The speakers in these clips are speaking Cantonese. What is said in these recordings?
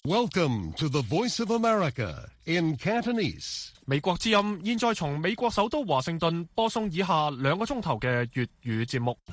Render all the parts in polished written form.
Welcome to the Voice of America in Cantonese. 美國之音現在從美國首都華盛頓播送以下2個鐘頭嘅粵語節目。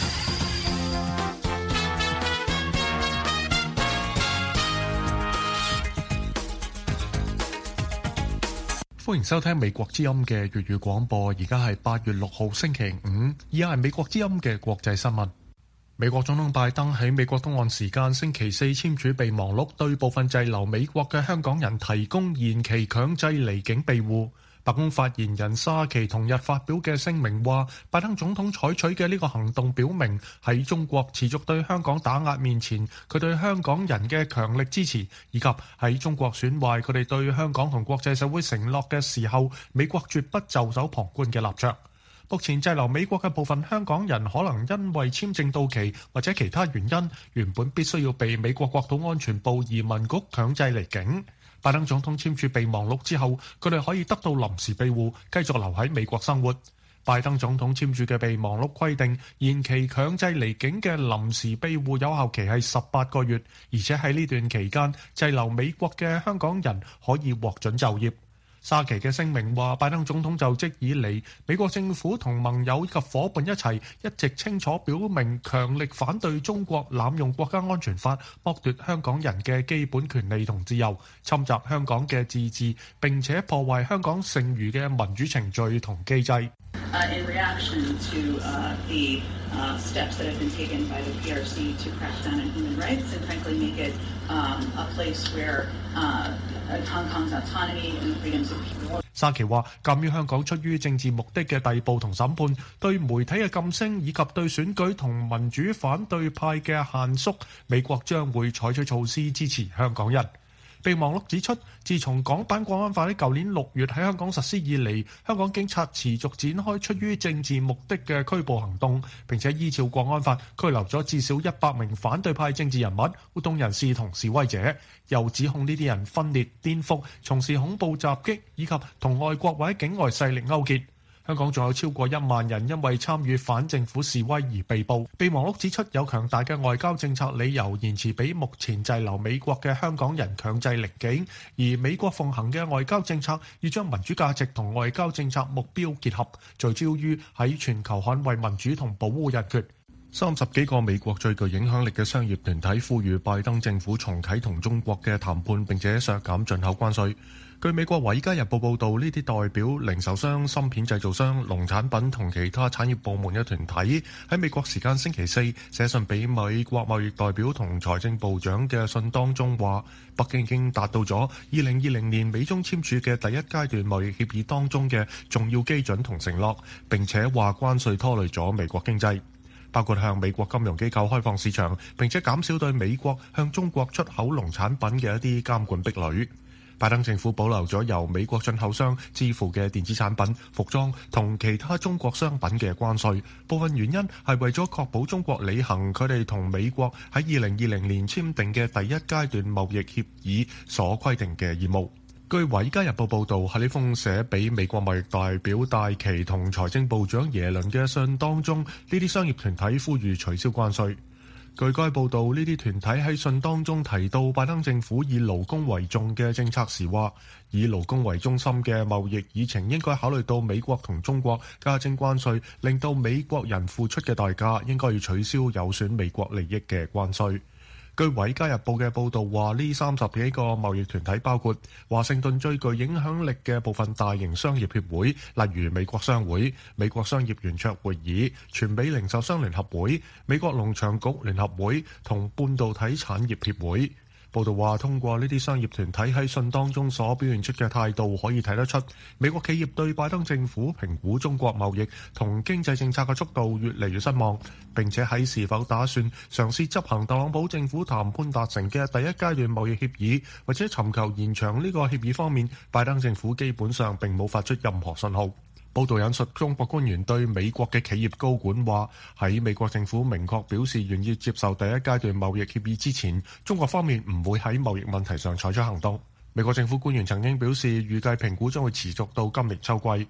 歡迎收聽美國之音嘅粵語廣播，而家係8月6號星期五，以下係美國之音嘅國際新聞。美國總統拜登喺美國東岸時間星期四簽署備忘錄，對部分滯留美國嘅香港人提供延期強制離境庇護。白宮發言人沙奇同日發表嘅聲明話，拜登總統採取嘅呢個行動表明喺中國持續對香港打壓面前，佢對香港人嘅強力支持，以及喺中國損壞佢哋對香港同國際社會承諾嘅時候，美國絕不袖手旁觀嘅立場。目前滯留美國嘅部分香港人可能因為簽證到期或者其他原因，原本必須要被美國國土安全部移民局強制離境。拜登總統簽署備忘錄之後，佢哋可以得到臨時庇護，繼續留喺美國生活。拜登總統簽署嘅備忘錄規定，延期強制離境嘅臨時庇護有效期係18個月，而且喺呢段期間，滯留美國嘅香港人可以獲准就業。沙奇嘅聲明話，拜登總統就職以嚟，美國政府同盟友以及夥伴一直清楚表明強力反對中國濫用國家安全法，剝奪香港人嘅基本權利同自由，侵襲香港嘅自治，並且破壞香港剩餘嘅民主程序同機制。 In reaction to the steps that have been taken by the PRC to crack down on human rights and frankly make it a place where Hong Kong's autonomy and the freedoms of people. 沙奇話，鑑於香港出於政治目的嘅逮捕同審判，對媒體嘅禁聲以及對選舉同民主反對派嘅限縮，美國將會採取措施支持香港人。備忘錄指出，自從港版國安法喺舊年6月喺香港實施以嚟，香港警察持續展開出於政治目的嘅拘捕行動，並且依照國安法拘留咗至少100名反對派政治人物、活動人士同示威者，又指控呢啲人分裂、顛覆、從事恐怖襲擊以及同外國或者境外勢力勾結。香港仲有超過1萬人因為參與反政府示威而被捕。備忘錄指出，有強大嘅外交政策理由延遲俾目前滯留美國嘅香港人強制離境，而美國奉行嘅外交政策要將民主價值同外交政策目標結合，聚焦於喺全球捍衛民主同保護人權。30幾個美國最具影響力嘅商業團體呼籲拜登政府重啟同中國嘅談判，並且削減進口關稅。據美國《華爾街日報》報導，呢啲代表零售商、芯片製造商、農產品同其他產業部門嘅團體喺美國時間星期四寫信俾美國貿易代表同財政部長嘅信當中話，北京已經達到咗2020年美中簽署嘅第一階段貿易協議當中嘅重要基準同承諾，並且話關稅拖累咗美國經濟，包括向美國金融機構開放市場，並且減少對美國向中國出口農產品嘅一啲監管壁壘。拜登政府保留咗由美國進口商支付嘅電子產品、服裝同其他中國商品嘅關稅，部分原因係為咗確保中國履行佢哋同美國喺2020年簽訂嘅第一階段貿易協議所規定嘅義務。據《華爾街日報》報導，喺呢封寫俾美國貿易代表戴琪同財政部長耶倫嘅信當中，呢啲商業團體呼籲取消關稅。據該報導，呢啲團體喺信當中提到，拜登政府以勞工為重嘅政策時話，以勞工為中心嘅貿易議程應該考慮到美國同中國加徵關稅，令到美國人付出嘅代價應該要取消有損美國利益嘅關稅。據《華爾街日報》嘅報導話，呢30幾個貿易團體包括華盛頓最具影響力嘅部分大型商業協會，例如美國商會、美國商業圓桌會議、全美零售商聯合會、美國農場局聯合會同半導體產業協會。報道話，通過呢啲商業團體喺信當中所表現出嘅態度，可以睇得出美國企業對拜登政府評估中國貿易同經濟政策嘅速度越嚟越失望，並且喺是否打算嘗試執行特朗普政府談判達成嘅第一階段貿易協議，或者尋求延長呢個協議方面，拜登政府基本上並冇發出任何信號。報道引述中國官員對美國嘅企業高管話，喺美國政府明確表示願意接受第一階段貿易協議之前，中國方面唔會喺貿易問題上採取行動。美國政府官員曾經表示，預計評估將會持續到今年秋季。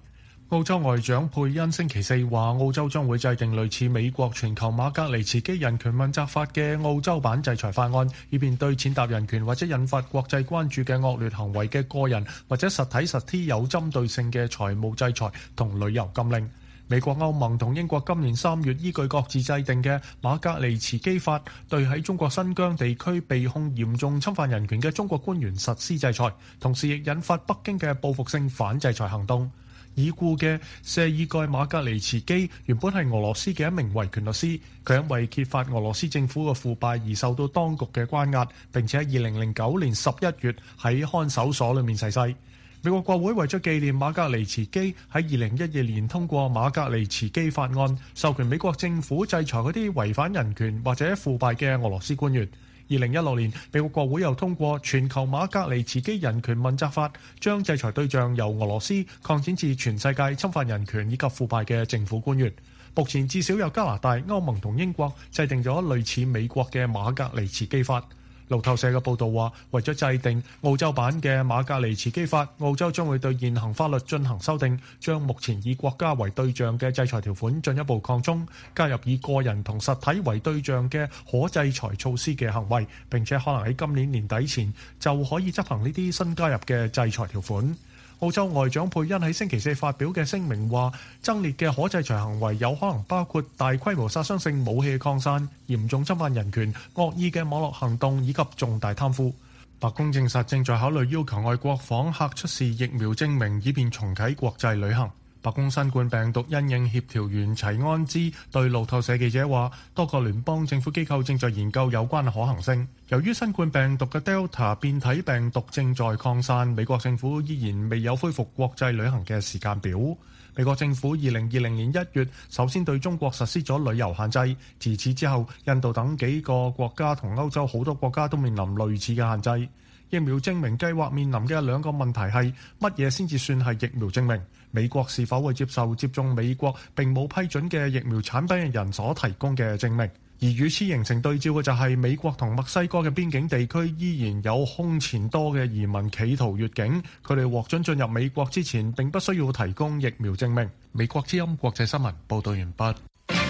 澳洲外長佩恩星期四話，澳洲將會制定類似美國全球馬格尼茨基人權問責法嘅澳洲版制裁法案，以便對踐踏人權或者引發國際關注嘅惡劣行為嘅個人或者實體實體有針對性嘅財務制裁同旅遊禁令。美國、歐盟同英國今年3月依據各自制定嘅馬格尼茨基法，對喺中國新疆地區被控嚴重侵犯人權嘅中國官員實施制裁，同時亦引發北京嘅報復性反制裁行動。已故嘅謝爾蓋馬格尼茨基原本係俄羅斯嘅一名維權律師，佢因為揭發俄羅斯政府嘅腐敗而受到當局嘅關押，並且喺2009年11月喺看守所裏面逝世。美國國會為咗紀念馬格尼茨基，喺2012年通過馬格尼茨基法案，授權美國政府制裁嗰啲違反人權或者腐敗嘅俄羅斯官員。2016年，美國國會又通過全球馬格尼茨基人權問責法，將制裁對象由俄羅斯擴展至全世界侵犯人權以及腐敗嘅政府官員。目前至少有加拿大、歐盟同英國制定咗類似美國嘅馬格尼茨基法。路透社嘅報導話，為咗制定澳洲版嘅馬格尼茨基法，澳洲將會對現行法律進行修訂，將目前以國家為對象嘅制裁條款進一步擴充，加入以個人同實體為對象嘅可制裁措施嘅行為，並且可能喺今年年底前就可以執行呢啲新加入嘅制裁條款。澳洲外長佩恩喺星期四發表嘅聲明話，爭列嘅可制裁行為有可能包括大規模殺傷性武器擴散、嚴重侵犯人權、惡意嘅網絡行動以及重大貪腐。白宮證實正在考慮要求外國訪客出示疫苗證明，以便重啟國際旅行。白宮新冠病毒因應協調員齊安茲對路透社記者話，多個聯邦政府機構正在研究有關可行性。由於新冠病毒嘅 Delta 變體病毒正在擴散，美國政府依然未有恢復國際旅行嘅時間表。美國政府2020年1月首先對中國實施咗旅遊限制，自此之後，印度等幾個國家同歐洲好多國家都面臨類似嘅限制。疫苗證明計劃面臨嘅兩個問題係乜嘢先至算係疫苗證明？美國是否會接受接種美國並冇批准嘅疫苗產品嘅人所提供嘅證明？而與此形成對照嘅就係美國同墨西哥嘅邊境地區依然有空前多嘅移民企圖越境，佢哋獲准進入美國之前並不需要提供疫苗證明。美國之音國際新聞報道完畢。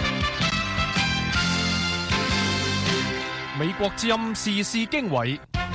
美國之音時事經緯。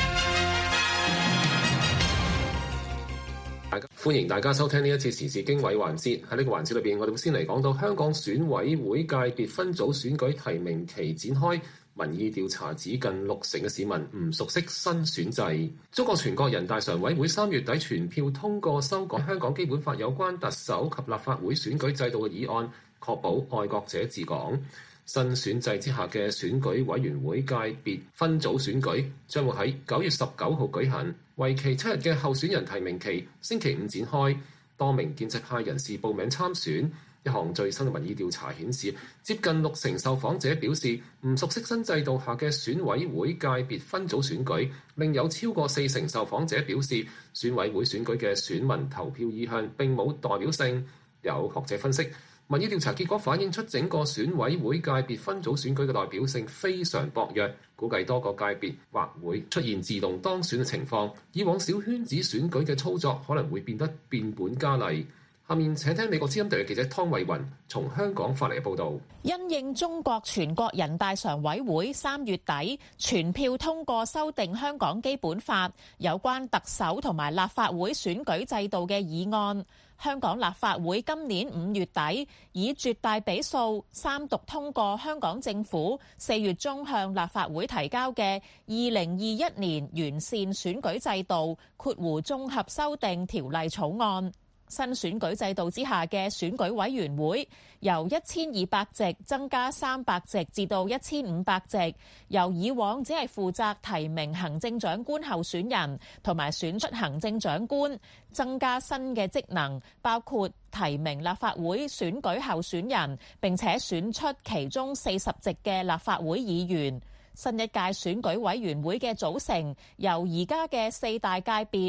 歡迎大家收聽呢一次時事經緯環節。喺呢個環節裏邊，我哋會先嚟講到香港選委會界別分組選舉提名期展開，民意調查指近60%嘅市民唔熟悉新選制。中國全國人大常委會3月底全票通過修改香港基本法有關特首及立法會選舉制度嘅議案，確保愛國者治港。新選制之下嘅選舉委員會界別分組選舉將會喺9月19號舉行，為期7日嘅候選人提名期星期五展開。多名建制派人士報名參選。一項最新嘅民意調查顯示，接近60%受訪者表示唔熟悉新制度下嘅選委會界別分組選舉，另有超過40%受訪者表示選委會選舉嘅選民投票意向並冇代表性。有學者分析，民意調查結果反映出整個選委會界別分組選舉嘅代表性非常薄弱，估計多個界別或會出現自動當選嘅情況，以往小圈子選舉嘅操作可能會變得變本加厲。下面請聽美國之音特約記者湯慧雲從香港發嚟嘅報導。 因應中國全國人大常委會3月底全票通過修訂香港基本法有關特首同埋立法會選舉制度嘅議案，香港立法會今年5月底以絕大比數三讀通過香港政府4月中向立法會提交嘅2021年完善選舉制度綜合修訂條例草案。新選舉制度之下嘅選舉委員會由1200席增加300席至到1500席，由以往只係負責提名行政長官候選人同埋選出行政長官，增加新嘅職能，包括提名立法會選舉候選人，並且選出其中40席嘅立法會議員。新一屆選舉委員會嘅組成由而家嘅4大界別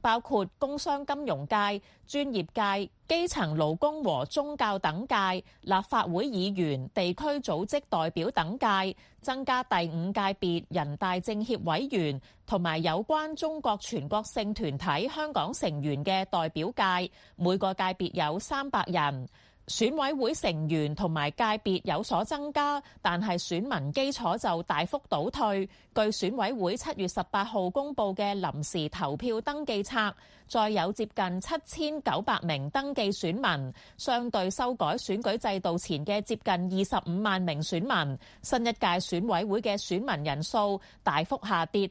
包括工商金融界、專業界、基層勞工和宗教等界、立法會議員、地區組織代表等界，增加第5界別人大政協委員同埋有關中國全國性團體香港成員嘅代表界，每個界別有300人。選委會成員同埋界別有所增加，但係選民基礎就大幅倒退。據選委會7月18號公佈嘅臨時投票登記冊，再有接近7900名登記選民，相對修改選舉制度前嘅接近25萬名選民，新一屆選委會嘅選民人數大幅下跌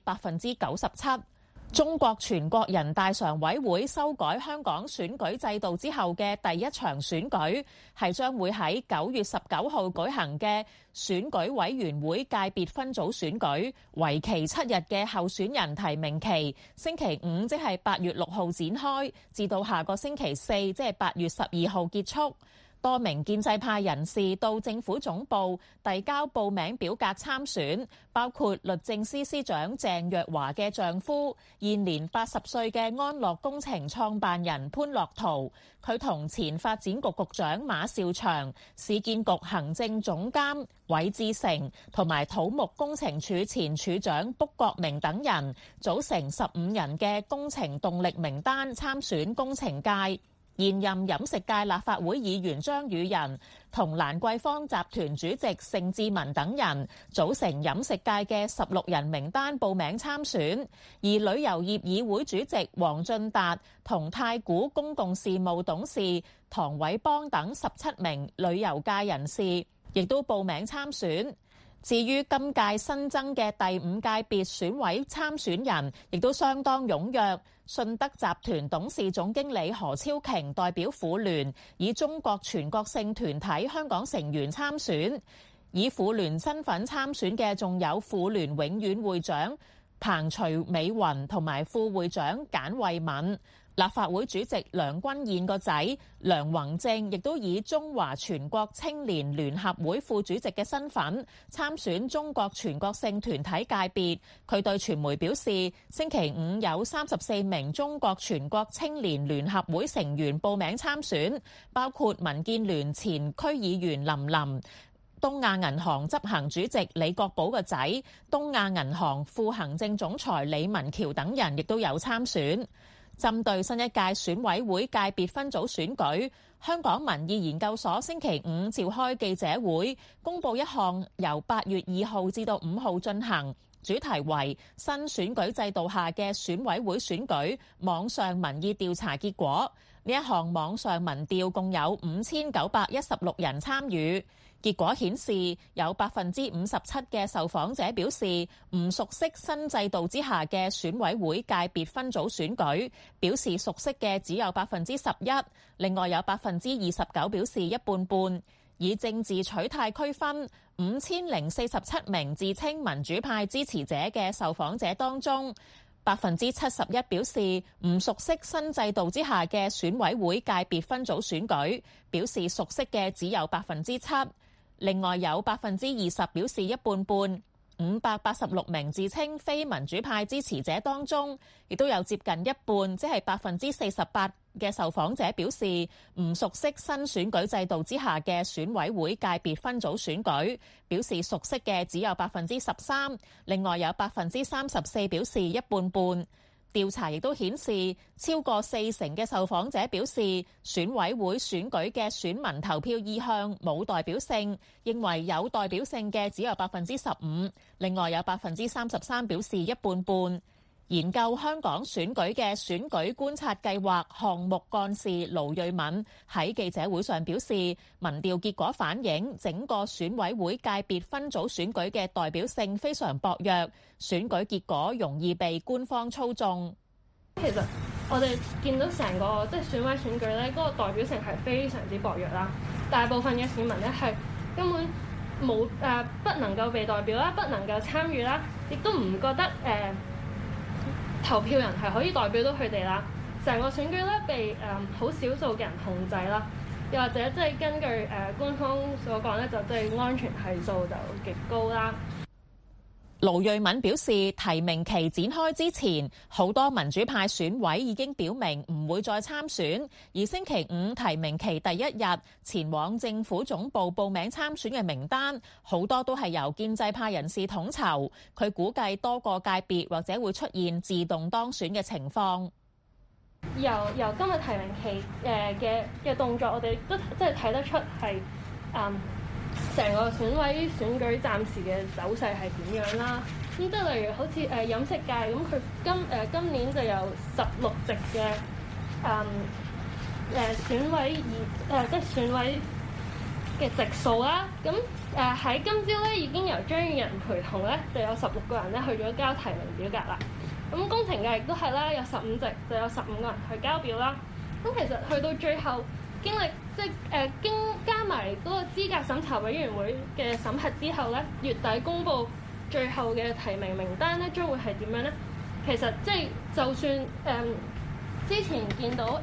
97%。中國全國人大常委會修改香港選舉制度之後嘅第一場選舉，係將會喺9月19號舉行嘅選舉委員會界別分組選舉，為期7日嘅候選人提名期，星期5即係8月6號展開，至到下個星期4即係8月12號結束。多名建制派人士到政府總部遞交報名表格參選，包括律政司司長鄭若驊嘅丈夫，現年80歲嘅安樂工程創辦人潘樂陶，佢同前發展局局長馬紹祥、市建局行政總監韋志成同埋土木工程署前署長卜國明等人，組成15人嘅工程動力名單參選工程界。現任飲食界立法會議員張宇人同蘭桂坊集團主席盛智文等人組成飲食界嘅16人名單報名參選，而旅遊業議會主席黃進達同太古公共事務董事唐偉邦等17名旅遊界人士亦都報名參選。至於今屆新增嘅第5界別選委參選人，亦都相當踴躍。信德集團董事總經理何超瓊代表婦聯，以中國全國性團體香港成員參選。以婦聯身份參選嘅仲有婦聯永遠會長彭徐美雲同埋副會長簡慧敏。立法會主席梁君彥個仔梁宏正亦都以中華全國青年聯合會副主席嘅身份參選中國全國性團體界別。佢對傳媒表示，星期5有34名中國全國青年聯合會成員報名參選，包括民建聯前區議員林琳、東亞銀行執行主席李國寶個仔、東亞銀行副行政總裁李文橋等人亦都有參選。針對新一屆選委會界別分組選舉，香港民意研究所星期5召開記者會，公佈一項由8月2號至到5號進行，主題為新選舉制度下嘅選委會選舉網上民意調查結果。呢一項網上民調共有5916人參與。結果顯示，有57%嘅受訪者表示唔熟悉新制度之下嘅選委會界別分組選舉，表示熟悉嘅只有11%，另外有29%表示一半半。以政治取態區分，5047名自稱民主派支持者嘅受訪者當中，71%表示唔熟悉新制度之下嘅選委會界別分組選舉，表示熟悉嘅只有7%。另外有20%表示一半半，586名自稱非民主派支持者當中，亦都有接近一半，即係48%嘅受訪者表示唔熟悉新選舉制度之下嘅選委會界別分組選舉，表示熟悉嘅只有13%，另外有34%表示一半半。調查亦都顯示，超過40%嘅受訪者表示選委會選舉嘅選民投票意向冇代表性，認為有代表性嘅只有15%，另外有33%表示一半半。研究香港選舉嘅選舉觀察計劃項目幹事盧瑞敏喺記者會上表示，民調結果反映整個選委會界別分組選舉嘅代表性非常薄弱，選舉結果容易被官方操縱。 其實我哋見到成個選委選舉咧，嗰個代表性係非常之薄弱啦。大部分嘅市民咧係根本冇不能夠被代表啦，不能夠參與啦，亦都唔覺得投票人係可以代表到佢哋啦，成個選舉咧被好少數嘅人控制啦，又或者根據官方所講咧，就安全係數就極高啦。 盧瑞敏表示，提名期展開之前，好多民主派選委已經表明唔會再參選，而星期五提名期第一日前往政府總部報名參選嘅名單，好多都係由建制派人士統籌。佢估計多個界別或者會出現自動當選嘅情況。 由今日提名期嘅動作，我哋都即係睇得出係成個選委選舉暫時嘅走勢係點樣啦？咁即係例如好似飲食界咁，佢今年就有16席嘅選委即係選委嘅席數啦。咁喺今朝咧已經由張宇人陪同咧，就有16個人咧去咗交提名表格啦。咁工程界亦都係啦，有15席就有15個人去交表啦。咁其實去到最後，經歷經加埋嗰個資格審查委員會嘅審核之後咧，月底公佈最後嘅提名名單咧，將會係點樣咧？其實即係就算之前見到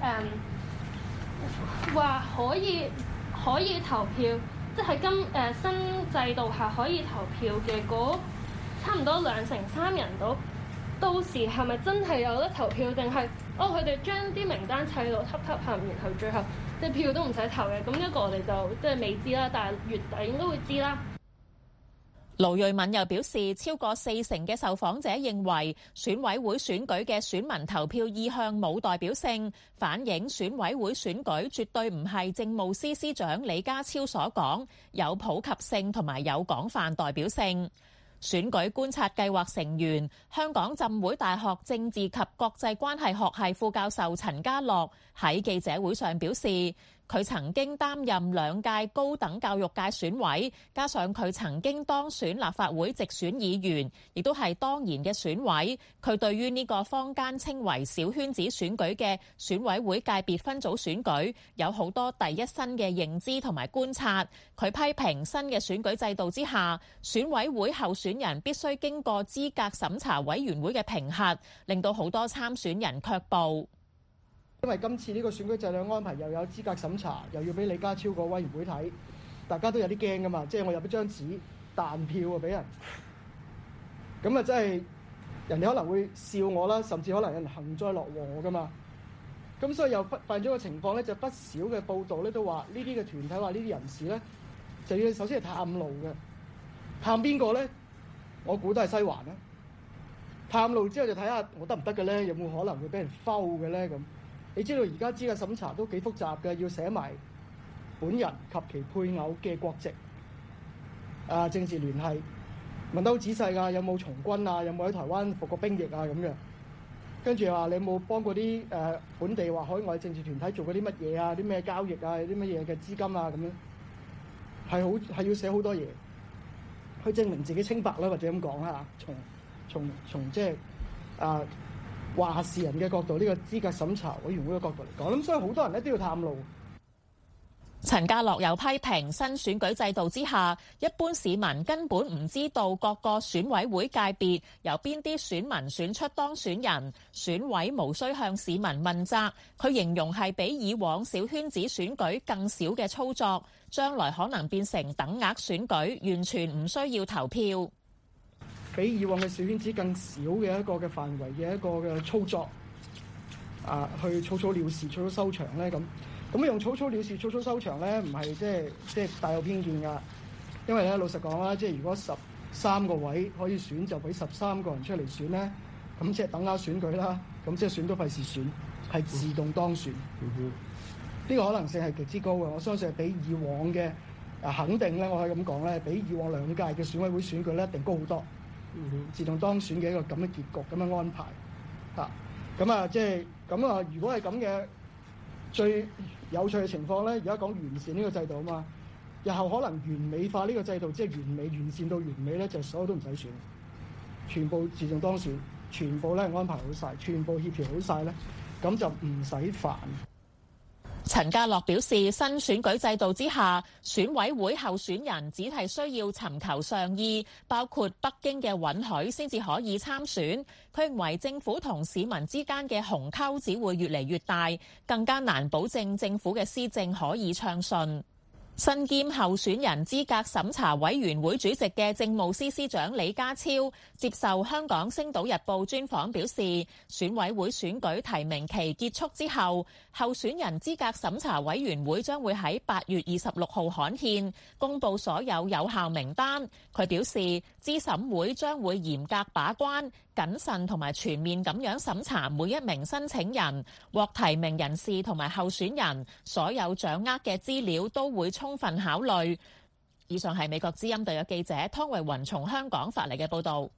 話可以投票，即係新制度下可以投票嘅嗰差唔多2成3人到時係咪真係有得投票，定係佢哋將啲名單砌到揷揷冚，然後最後即係票都唔使投嘅？咁呢個我哋就即係未知啦，但係月底應該會知啦。 盧瑞敏又表示，超過4成嘅受訪者認為選委會選舉嘅選民投票意向冇代表性，反映選委會選舉絕對唔係政務司司長李家超所講有普及性同埋有廣泛代表性。選舉觀察計劃成員、香港浸會大學政治及國際關係學系副教授陳家樂喺記者會上表示，佢曾經擔任2屆高等教育界選委，加上佢曾經當選立法會直選議員，亦都係當然嘅選委。佢對於呢個坊間稱為小圈子選舉嘅選委會界別分組選舉有好多第一身嘅認知同埋觀察。佢批評新嘅選舉制度之下，選委會候選人必須經過資格審查委員會嘅評核，令到好多參選人卻步。 因為今次呢個選舉制度安排又有資格審查，又要俾李家超個委員會睇，大家都有啲驚噶嘛。即係我入一張紙彈票啊俾人，咁啊真係人哋可能會笑我啦，甚至可能有人幸災樂禍噶嘛。咁所以又發現咗個情況咧，就不少嘅報道咧都話呢啲嘅團體話呢啲人士咧就要首先係探路嘅，探邊個咧？我估都係西環啦。探路之後就睇下我得唔得嘅咧，有冇可能會俾人摟嘅咧咁。你知道而家資格審查都幾複雜嘅，要寫埋本人及其配偶嘅國籍、政治聯繫，問得好仔細㗎，有冇從軍啊，有冇喺台灣服過兵役啊咁樣。跟住話你有冇幫過啲本地或海外政治團體做過啲乜嘢啊？啲咩交易啊？啲乜嘢嘅資金啊咁樣，係要寫好多嘢，去證明自己清白啦，或者咁講啊。從即係話事人嘅角度，呢個資格審查委員會嘅角度嚟講，咁所以好多人咧都要探路。 陳家樂又批評新選舉制度之下，一般市民根本唔知道各個選委會界別由邊啲選民選出當選人，選委無需向市民問責。佢形容係比以往小圈子選舉更少嘅操作，將來可能變成等額選舉，完全唔需要投票。 比以往嘅小圈子更少嘅一個嘅範圍嘅一個嘅操作，去草草了事、草草收場咧咁用草草了事、草草收場咧，唔係即係帶有偏見㗎。因為咧老實講啦，即係如果13個位可以選，就俾13個人出嚟選咧，咁即係等額選舉啦，咁即係選都費事選，係自動當選。呢個可能性係極之高嘅，我相信係比以往嘅肯定咧，我可以咁講咧，比以往2屆嘅選委會選舉咧一定高好多。自動當選嘅一個咁嘅結局，咁樣安排即係咁啊！如果係咁嘅最有趣嘅情況咧，而家講完善呢個制度啊嘛，日後可能完美化呢個制度，即係完善到完美咧，就所有都唔使選，全部自動當選，全部咧安排好晒，全部協調好晒咧，咁就唔使煩。 陳家樂表示，新選舉制度之下，選委會候選人只係需要尋求上意，包括北京嘅允許先至可以參選。佢認為政府同市民之間嘅鴻溝只會越嚟越大，更加難保證政府嘅施政可以暢順。 身兼候選人資格審查委員會主席嘅政務司司長李家超接受香港星島日報專訪表示，選委會選舉提名期結束之後，候選人資格審查委員會將會喺8月26號刊憲，公佈所有有效名單。佢表示，資審會將會嚴格把關、謹慎同埋全面咁樣審查每一名申請人、獲提名人士同埋候選人，所有掌握嘅資料都會充分考慮。以上係美國之音特約記者湯慧雲從香港發嚟嘅報導。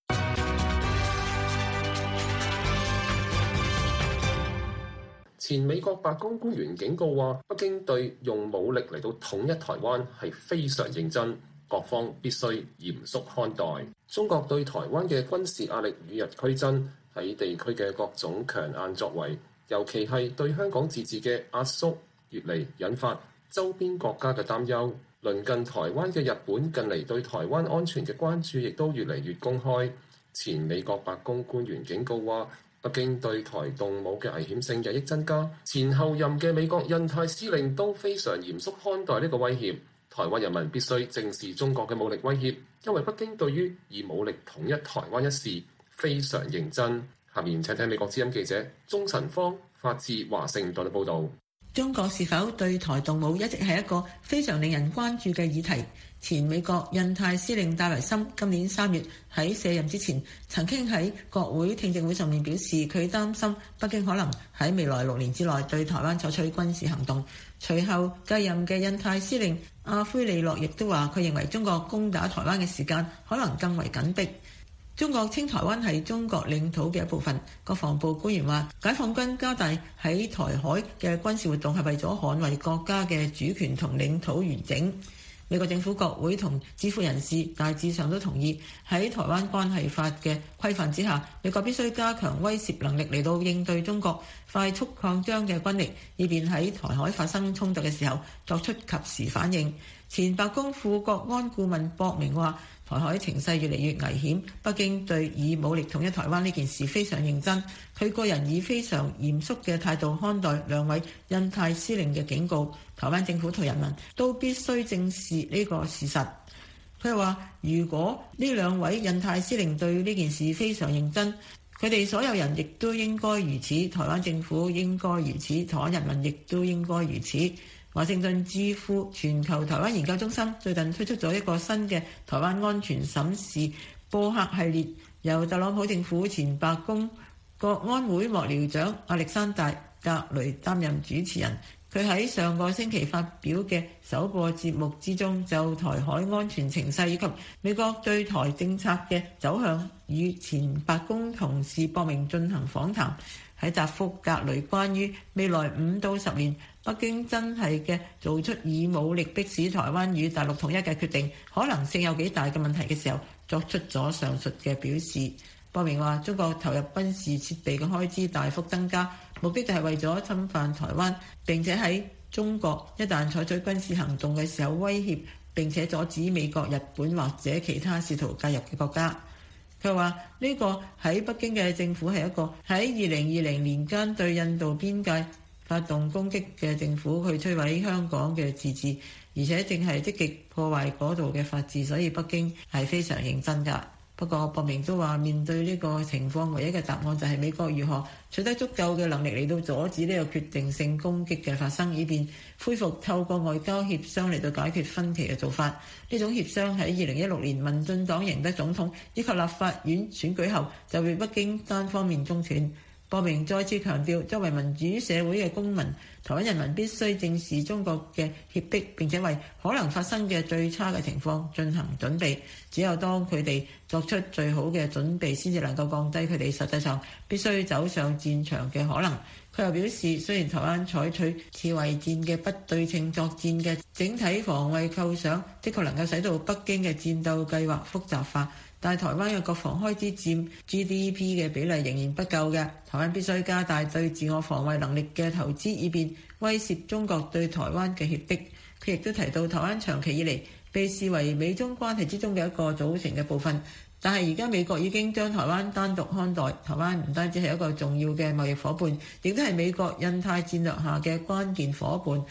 前美國白宮官員警告話，北京對用武力嚟到統一台灣係非常認真，各方必須嚴肅看待。中國對台灣嘅軍事壓力與日俱增，喺地區嘅各種強硬作為，尤其係對香港自治嘅壓縮，越嚟引發周邊國家嘅擔憂。鄰近台灣嘅日本近嚟對台灣安全嘅關注亦都越嚟越公開。前美國白宮官員警告話，北京對台動武嘅危險性日益增加，前後任嘅美國印太司令都非常嚴肅看待呢個威脅。台灣人民必須正視中國嘅武力威脅，因為北京對於以武力統一台灣一事非常認真。下面請聽美國之音記者鍾晨芳發自華盛頓嘅報導。 中國是否對台動武一直係一個非常令人關注嘅議題。前美國印太司令戴維森今年3月喺卸任之前，曾經喺國會聽證會上面表示，佢擔心北京可能喺未來6年之內對台灣採取軍事行動。隨後繼任嘅印太司令阿奎利諾亦都話，佢認為中國攻打台灣嘅時間可能更為緊迫。中國稱台灣係中國領土嘅一部分。國防部官員話，解放軍加大喺台海嘅軍事活動係為咗捍衛國家嘅主權同領土完整。美國政府國會同智庫人士大致上都同意，喺台灣關係法嘅規範之下，美國必須加強威懾能力嚟到應對中國快速擴張嘅軍力，以便喺台海發生衝突嘅時候作出及時反應。前白宮副國安顧問博明話，台海情勢越嚟越危險，北京對以武力統一台灣呢件事非常認真。佢個人以非常嚴肅嘅態度看待兩位印太司令嘅警告，台灣政府同人民都必須正視呢個事實。佢話，如果呢兩位印太司令對呢件事非常認真，佢哋所有人亦都應該如此，台灣政府應該如此，台灣人民亦都應該如此。華盛頓智庫全球台灣研究中心最近推出咗一個新嘅台灣安全審視播客系列，由特朗普政府前白宮國安會幕僚長亞歷山大·格雷擔任主持人。佢喺上個星期發表嘅首播節目之中，就台海安全情勢以及美國對台政策嘅走向，與前白宮同事博明進行訪談。喺答覆格雷關於未來5到10年北京真係嘅做出以武力迫使台灣與大陸統一嘅決定可能性有幾大嘅問題嘅時候，作出咗上述嘅表示。博明話，中國投入軍事設備嘅開支大幅增加，目的就係為咗侵犯台灣，並且喺中國一旦採取軍事行動嘅時候威脅並且阻止美國、日本或者其他試圖介入嘅國家。佢話呢個喺北京嘅政府係一個喺2020年間對印度邊界發動攻擊嘅政府，去摧毀香港嘅自治，而且正係積極破壞嗰度嘅法治，所以北京係非常認真㗎。不過博明都話，面對呢個情況，唯一嘅答案就係美國如何取得足夠嘅能力嚟到阻止呢個決定性攻擊嘅發生，以便恢復透過外交協商嚟到解決分歧嘅做法。呢種協商喺2016年民進黨贏得總統以及立法院選舉後就被北京單方面中斷。博明再次強調，作為民主社會嘅公民，台灣人民必須正視中國嘅脅迫，並且為可能發生嘅最差嘅情況進行準備。只有當佢哋作出最好嘅準備，先至能夠降低佢哋實際上必須走上戰場嘅可能。佢又表示，雖然台灣採取刺蝟戰嘅不對稱作戰嘅整體防衛構想，的確能夠使到北京嘅戰鬥計劃複雜化，但係台灣嘅國防開支佔 GDP 嘅比例仍然不夠嘅。台灣必須加大對自我防衛能力嘅投資，以便威懾中國對台灣嘅脅迫。佢亦都提到，台灣長期以嚟被視為美中關係之中嘅一個組成嘅部分，但係而家美國已經將台灣單獨看待，台灣唔單止係一個重要嘅貿易夥伴，亦都係美國印太戰略下嘅關鍵夥伴。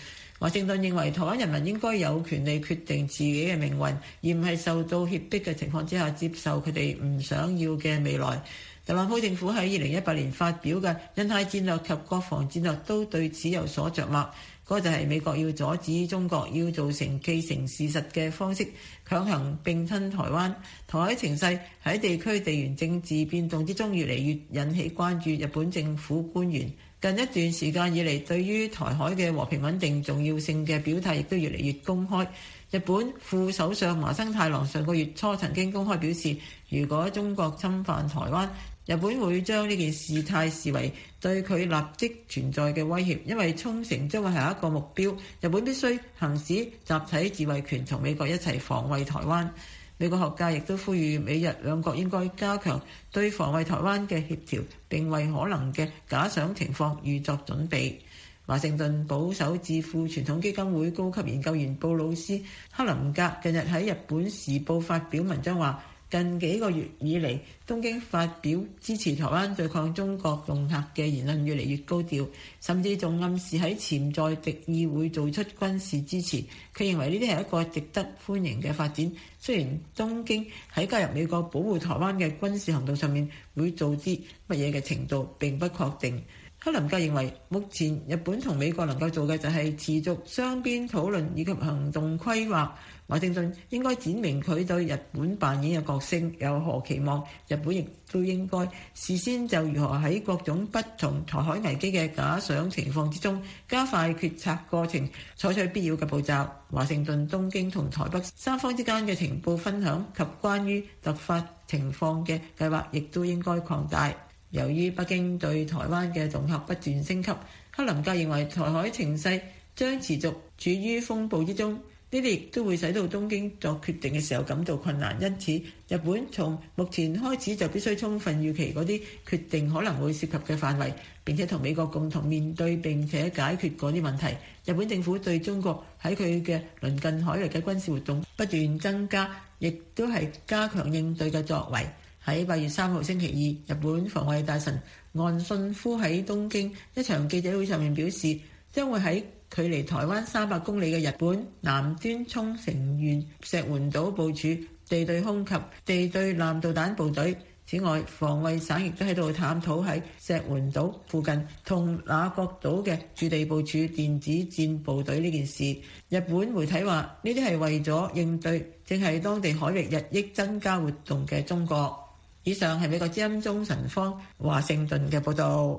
華盛頓認為台灣人民應該有權利決定自己嘅命運，而唔係受到脅迫嘅情況之下接受佢哋唔想要嘅未來。特朗普政府喺2018年發表嘅印太戰略及國防戰略都對此有所着墨。嗰就係美國要阻止中國要造成既成事實嘅方式強行併吞台灣。台海情勢喺地區地緣政治變動之中越嚟越引起關注。日本政府官員近一段時間以嚟對於台海嘅和平穩定重要性嘅表態亦都越嚟越公開。日本副首相麻生太郎上個月初曾經公開表示，如果中國侵犯台灣，日本會將呢件事態視為對佢立即存在嘅威脅，因為沖繩將會係一個目標，日本必須行使集體自衛權，同美國一齊防衛台灣。美國學界亦都呼籲美日兩國應該加強對防衛台灣嘅協調，並為可能嘅假想情況預作準備。華盛頓保守智庫傳統基金會高級研究員布魯斯·克林格近日喺《日本時報》發表文章話，近幾個月以嚟，東京發表支持台灣對抗中國恫嚇嘅言論越嚟越高調，甚至仲暗示喺潛在敵意會做出軍事支持。佢認為呢啲係一個值得歡迎嘅發展。雖然東京喺加入美國保護台灣嘅軍事行動上面會做啲乜嘢嘅程度並不確定。克林格認為，目前日本同美國能夠做嘅就係持續雙邊討論以及行動規劃。華盛頓應該展明佢對日本扮演嘅角色有何期望，日本亦都應該事先就如何喺各種不同台海危機嘅假想情況之中加快決策過程，採取必要嘅步驟。華盛頓、東京同台北三方之間嘅情報分享及關於突發情況嘅計劃亦都應該擴大。由於北京對台灣嘅恫嚇不斷升級，克林格認為台海情勢將持續處於風暴之中，呢啲亦都會使到東京作決定嘅時候感到困難。因此，日本從目前開始就必須充分預期嗰啲決定可能會涉及嘅範圍，並且同美國共同面對並且解決嗰啲問題。日本政府對中國喺佢嘅鄰近海域嘅軍事活動不斷增加，亦都係加強應對嘅作為。喺8月3號星期二，日本防衛大臣岸信夫喺東京一場記者會上面表示，將會喺距離台灣300公里嘅日本南端沖繩縣石垣島部署地對空及地對艦導彈部隊。此外，防衛省亦都喺度探討喺石垣島附近同那國島嘅駐地部署電子戰部隊呢件事。日本媒體話，呢啲係為咗應對正係當地海域日益增加活動嘅中國。以上係美國之音中神方華盛頓嘅報導。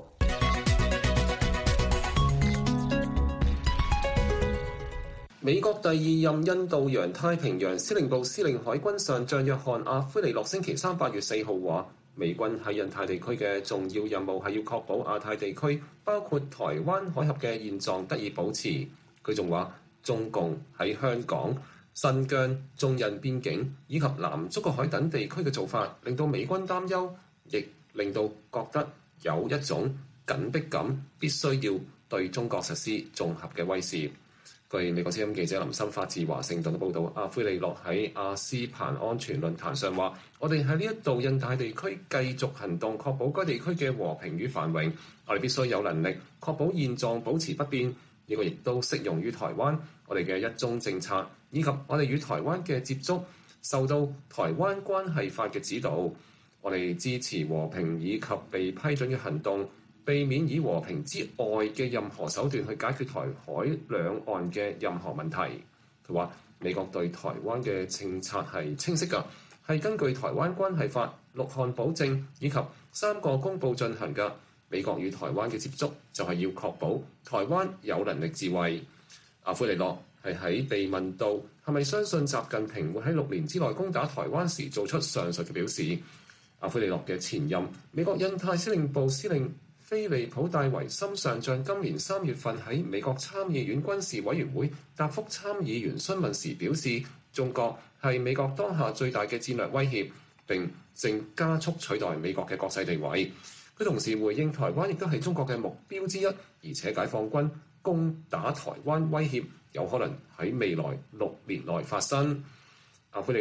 美國第二任印度洋太平洋司令部司令海軍上將約翰阿奎利諾星期3 8月4號話，美軍喺印太地區嘅重要任務係要確保亞太地區，包括台灣海峽嘅現狀得以保持。佢仲話，中共喺香港、新疆、中印邊境以及南中國海等地區嘅做法，令到美軍擔憂，亦令到覺得有一種緊迫感，必須要對中國實施綜合嘅威懾。據美國之音記者林森發自華盛頓嘅報導，阿奎利諾喺阿斯彭安全論壇上話：我哋喺呢一度印太地區繼續行動，確保該地區嘅和平與繁榮。我哋必須有能力確保現狀保持不變。呢個亦都適用於台灣。我哋嘅一中政策以及我哋與台灣嘅接觸，受到台灣關係法嘅指導。我哋支持和平以及被批准嘅行動，避免以和平之外嘅任何手段去解決台海兩岸嘅任何問題。佢話美國對台灣嘅政策係清晰㗎，係根據台灣關係法、6項保證以及3個公報進行㗎。美國與台灣嘅接觸就係要確保台灣有能力自衛。阿奎利諾係喺被問到係咪相信習近平會喺6年之內攻打台灣時做出上述嘅表示。阿奎利諾嘅前任美國印太司令部司令菲利普戴維森上將今年3月份喺美國參議院軍事委員會答覆參議員詢問時表示，中國係美國當下最大嘅戰略威脅，並正加速取代美國嘅國際地位。佢同時回應台灣亦都係中國嘅目標之一，而且解放軍攻打台灣威脅有可能喺未來6年內發生。阿奎利諾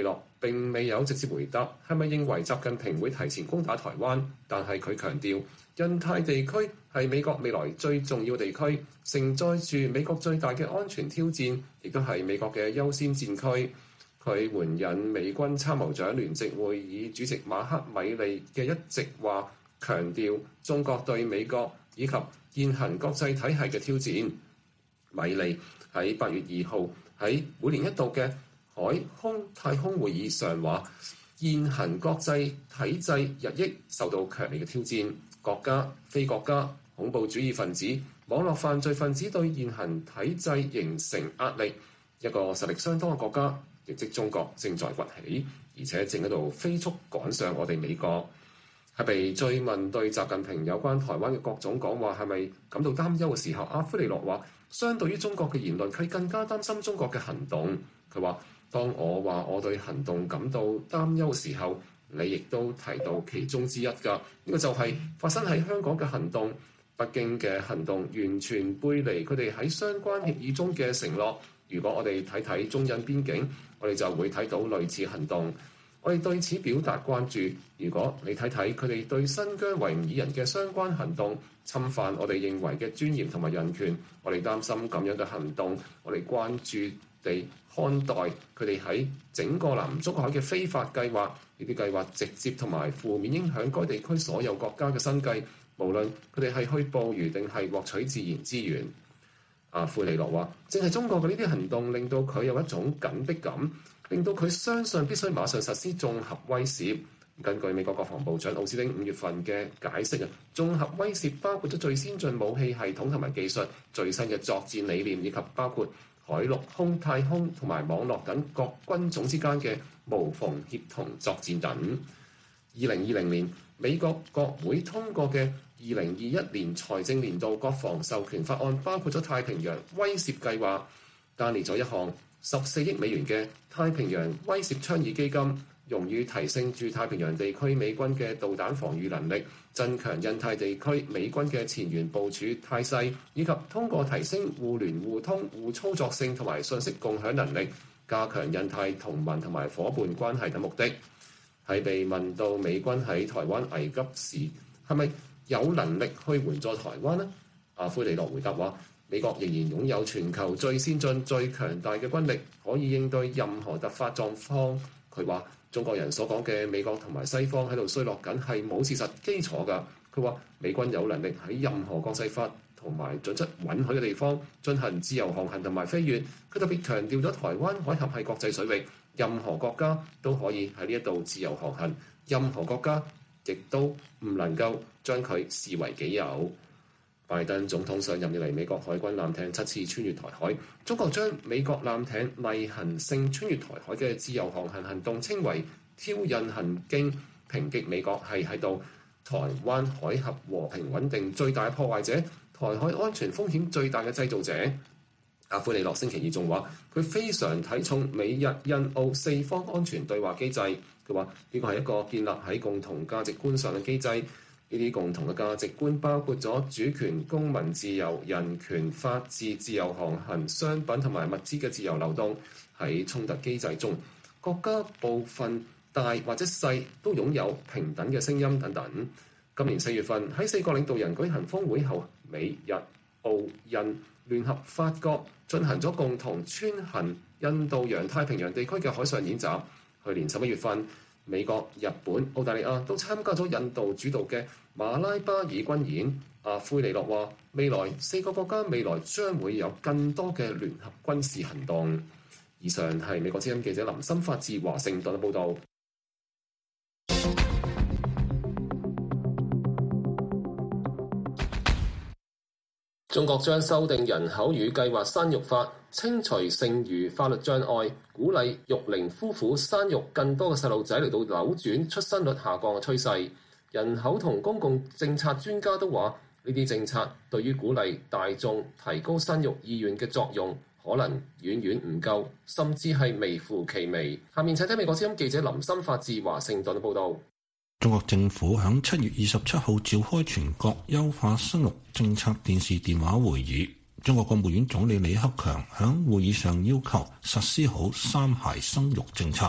並未有直接回答係咪認為習近平會提前攻打台灣，但係佢強調印太地區係美國未來最重要地區，承載住美國最大嘅安全挑戰，亦都係美國嘅優先戰區。佢援引美軍參謀長聯席會議主席馬克米利嘅一席話，強調中國對美國以及現行國際體系嘅挑戰。米利喺8月2號喺每年一度嘅海空太空會議上話，現行國際體制日益受到強烈嘅挑戰，國家、非國家、恐怖主義分子、網絡犯罪分子對現行體制形成壓力。一個實力相當嘅國家，亦即中國正在崛起，而且正喺度飛速趕上我哋美國。喺被追問對習近平有關台灣嘅各種講話係咪感到擔憂嘅時候，阿夫利諾話：相對於中國嘅言論，佢更加擔心中國嘅行動。佢話：當我話我對行動感到擔憂嘅時候，你亦都提到其中之一㗎。呢個就係發生喺香港嘅行動。北京嘅行動完全背離佢哋喺相關協議中嘅承諾。如果我哋睇睇中印邊境，我哋就會睇到類似行動。我哋對此表達關注。如果你睇睇佢哋對新疆維吾爾人嘅相關行動，侵犯我哋認為嘅尊嚴同埋人權，我哋擔心咁樣嘅行動，我哋關注地看待佢哋喺整個南中海嘅非法計劃。呢啲計劃直接同埋負面影響該地區所有國家嘅生計，無論佢哋係去捕魚定係獲取自然資源。阿庫里諾話：正係中國嘅呢啲行動令到佢有一種緊迫感，令到佢相信必須馬上實施綜合威懾。根據美國國防部長奧斯汀5月份嘅解釋，綜合威懾包括咗最先進武器系統同埋技術、最新嘅作戰理念，以及包括海陸空、太空同埋網絡等各軍種之間嘅無縫協同作戰等。2020年，美國國會通過嘅2021年財政年度國防授權法案，包括咗太平洋威懾計劃，單列咗一項14億美元嘅太平洋威懾倡議基金，用於提升駐太平洋地區美軍嘅導彈防禦能力，增強印太地區美軍嘅前沿部署態勢，以及通過提升互聯互通、互操作性同埋信息共享能力，加強印太同盟同埋伙伴關係等目的。喺被問到美軍喺台灣危急時係咪有能力去援助台灣呢？阿奎利諾回答話：美國仍然擁有全球最先進、最強大嘅軍力，可以應對任何突發狀況。佢話：中國人所講嘅美國同埋西方喺度衰落緊係冇事實基礎㗎。佢話美軍有能力喺任何國際法同埋準則允許嘅地方進行自由航行同埋飛越。佢特別強調咗台灣海峽係國際水域，任何國家都可以喺呢一度自由航行，任何國家亦都唔能夠將佢視為己有。拜登總統上任以嚟，美國海軍艦艇7次穿越台海。中國將美國艦艇例行性穿越台海嘅自由航行行動稱為挑釁行徑，抨擊美國係喺度台灣海峽和平穩定最大破壞者，台海安全風險最大嘅製造者。阿奎利諾星期二仲話，佢非常睇重美日印澳4方安全對話機制。佢話呢個係一個建立喺共同價值觀上嘅機制。呢啲共同嘅價值觀包括咗主權、公民自由、人權、法治、自由航行、商品同埋物資嘅自由流動。喺衝突機制中，國家部分大或者細都擁有平等嘅聲音等等。今年4月份喺4個領導人舉行峰會後，美日澳印聯合法國進行咗共同穿行印度洋太平洋地區嘅海上演習。去年11月份，美國、日本、澳大利亞都參加咗印度主導嘅馬拉巴爾軍演。阿奎利諾話：未來4個國家未來將會有更多嘅聯合軍事行動。以上係美國之音記者林森發自華盛頓嘅報導。中國將修訂人口與計劃生育法，清除剩餘法律障礙，鼓勵育齡夫婦生育更多嘅細路仔，嚟到扭轉出生率下降嘅趨勢。人口同公共政策專家都話，呢啲政策對於鼓勵大眾提高生育意願嘅作用，可能遠遠唔夠，甚至係微乎其微。下面請聽美國之音記者林森發自華盛頓嘅報導。 中國政府喺7月27號召開全國優化生育政策電視電話會議。中國國務院總理李克強喺會議上要求實施好3孩生育政策，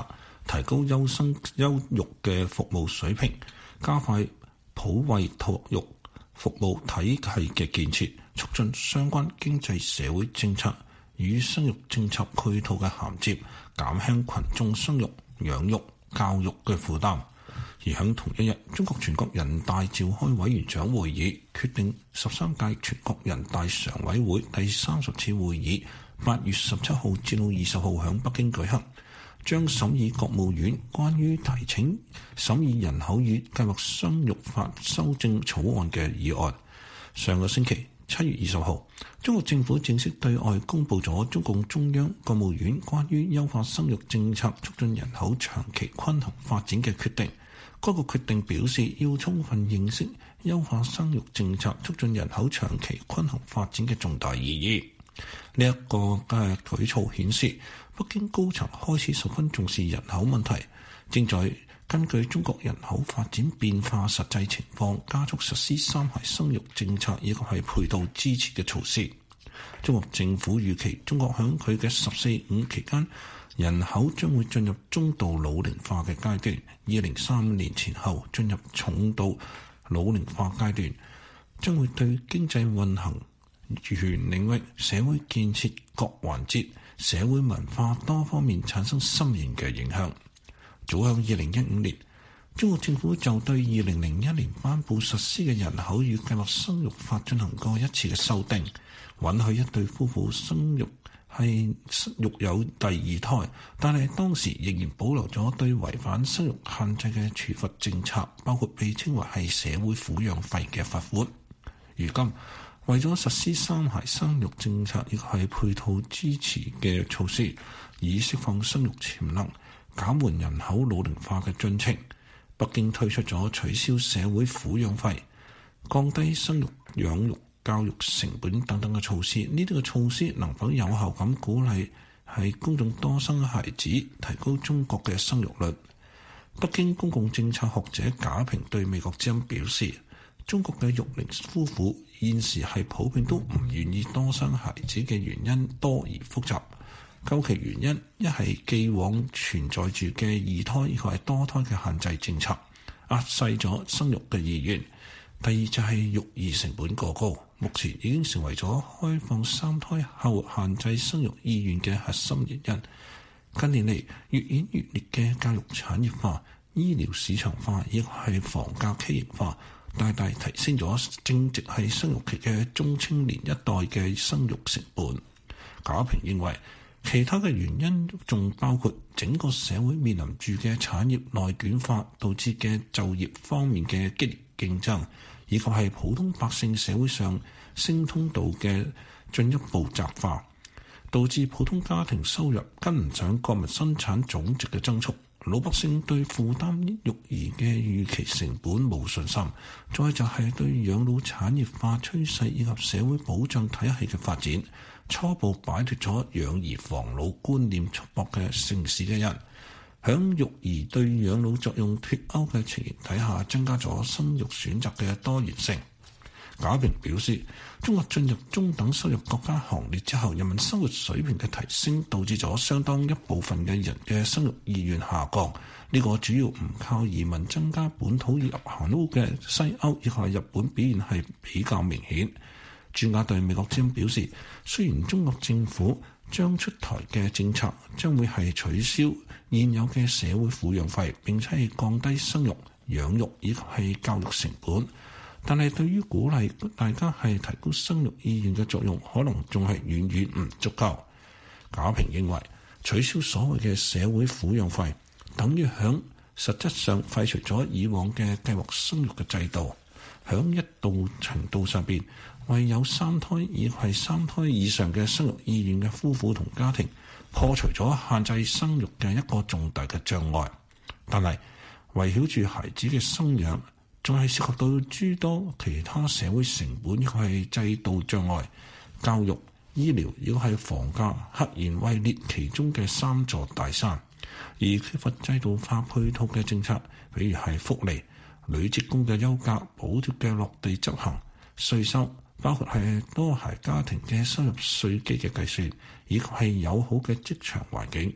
提高優生優育嘅服務水平，加快普惠托育服務體系嘅建設，促進相關經濟社會政策與生育政策配套嘅銜接，減輕群眾生育、養育、教育嘅負擔。而喺同一日，中國全國人大召開委員長會議，決定13屆全國人大常委會第30次會議8月17號至到20號喺北京舉行，將審議國務院關於提請審議人口與計劃生育法修正草案嘅議案。上個星期7月20號，中國政府正式對外公布咗中共中央、國務院關於優化生育政策促進人口長期均衡發展嘅決定。該個決定表示，要充分認識優化生育政策促進人口長期均衡發展嘅重大意義。呢一個嘅舉措顯示，北京高層開始十分重視人口問題，正在根據中國人口發展變化實際情況，加速實施三孩生育政策以及係配套支持嘅措施。中國政府預期，中國響佢嘅十四五期間，人口將會進入中度老齡化嘅階段，2035年前後進入重度老齡化階段，將會對經濟運行全領域、社會建設各環節、社會文化多方面產生深遠嘅影響。早喺2015年，中國政府就對2001年頒布實施嘅人口與計劃生育法進行過一次嘅修訂，允許一對夫婦生育有第二胎，但係當時仍然保留咗對違反生育限制嘅處罰政策，包括被稱為係社會撫養費嘅罰款。如今為咗實施三孩生育政策，亦係配套支持嘅措施，以釋放生育潛能，減緩人口老齡化嘅進程。北京推出咗取消社會撫養費、降低生育養育教育成本等等嘅措施，呢啲嘅措施能否有效咁鼓勵係公眾多生孩子，提高中國嘅生育率？北京公共政策學者賈平對美國之音表示，中國嘅育齡夫婦現時係普遍都唔願意多生孩子嘅原因多而複雜，究其原因，一係既往存在住嘅二胎以及係多胎嘅限制政策壓細咗生育嘅意願，第二就係育兒成本過高，目前已經成為咗開放三胎後限制生育意願嘅核心原因。近年嚟越演越烈嘅教育產業化、醫療市場化亦係房價畸形化，大大提升咗正值係生育期嘅中青年一代嘅生育成本。賈平認為，其他嘅原因仲包括整個社會面臨住嘅產業內卷化導致嘅就業方面嘅激烈競爭，以及係普通百姓社會上升通道嘅進一步窄化，導致普通家庭收入跟唔上國民生產總值嘅增速。老百姓對負擔育兒嘅預期成本冇信心，再就係對養老產業化趨勢以及社會保障體系嘅發展，初步擺脫咗養兒防老觀念束縛嘅城市嘅人，響育兒對養老作用脫鈎嘅情形底下，增加咗生育選擇嘅多元性。賈平表示，中國進入中等收入國家行列之後，人民生活水平嘅提升導致咗相當一部分嘅人嘅生育意願下降。呢個主要唔靠移民增加本土入行嘅西歐以及日本表現係比較明顯。專家對美國之音表示，雖然中國政府將出台嘅政策將會係取消現有嘅社會撫養費，並且係降低生育、養育以及係教育成本，但係對於鼓勵大家係提高生育意願嘅作用，可能仲係遠遠唔足夠。賈平認為，取消所謂嘅社會撫養費，等於響實質上廢除咗以往嘅計劃生育嘅制度，響一定程度上邊，為有三胎以及係三胎以上嘅生育意願嘅夫婦同家庭破除咗限制生育嘅一個重大嘅障礙。但係圍繞住孩子嘅生養，仲係涉及到諸多其他社會成本以及係制度障礙，教育、醫療以及係房價，赫然位列其中嘅三座大山。而缺乏制度化配套嘅政策，比如係福利、女職工嘅休假補貼嘅落地執行、稅收，包括係多孩家庭嘅收入稅基嘅計算，以及係友好嘅職場環境，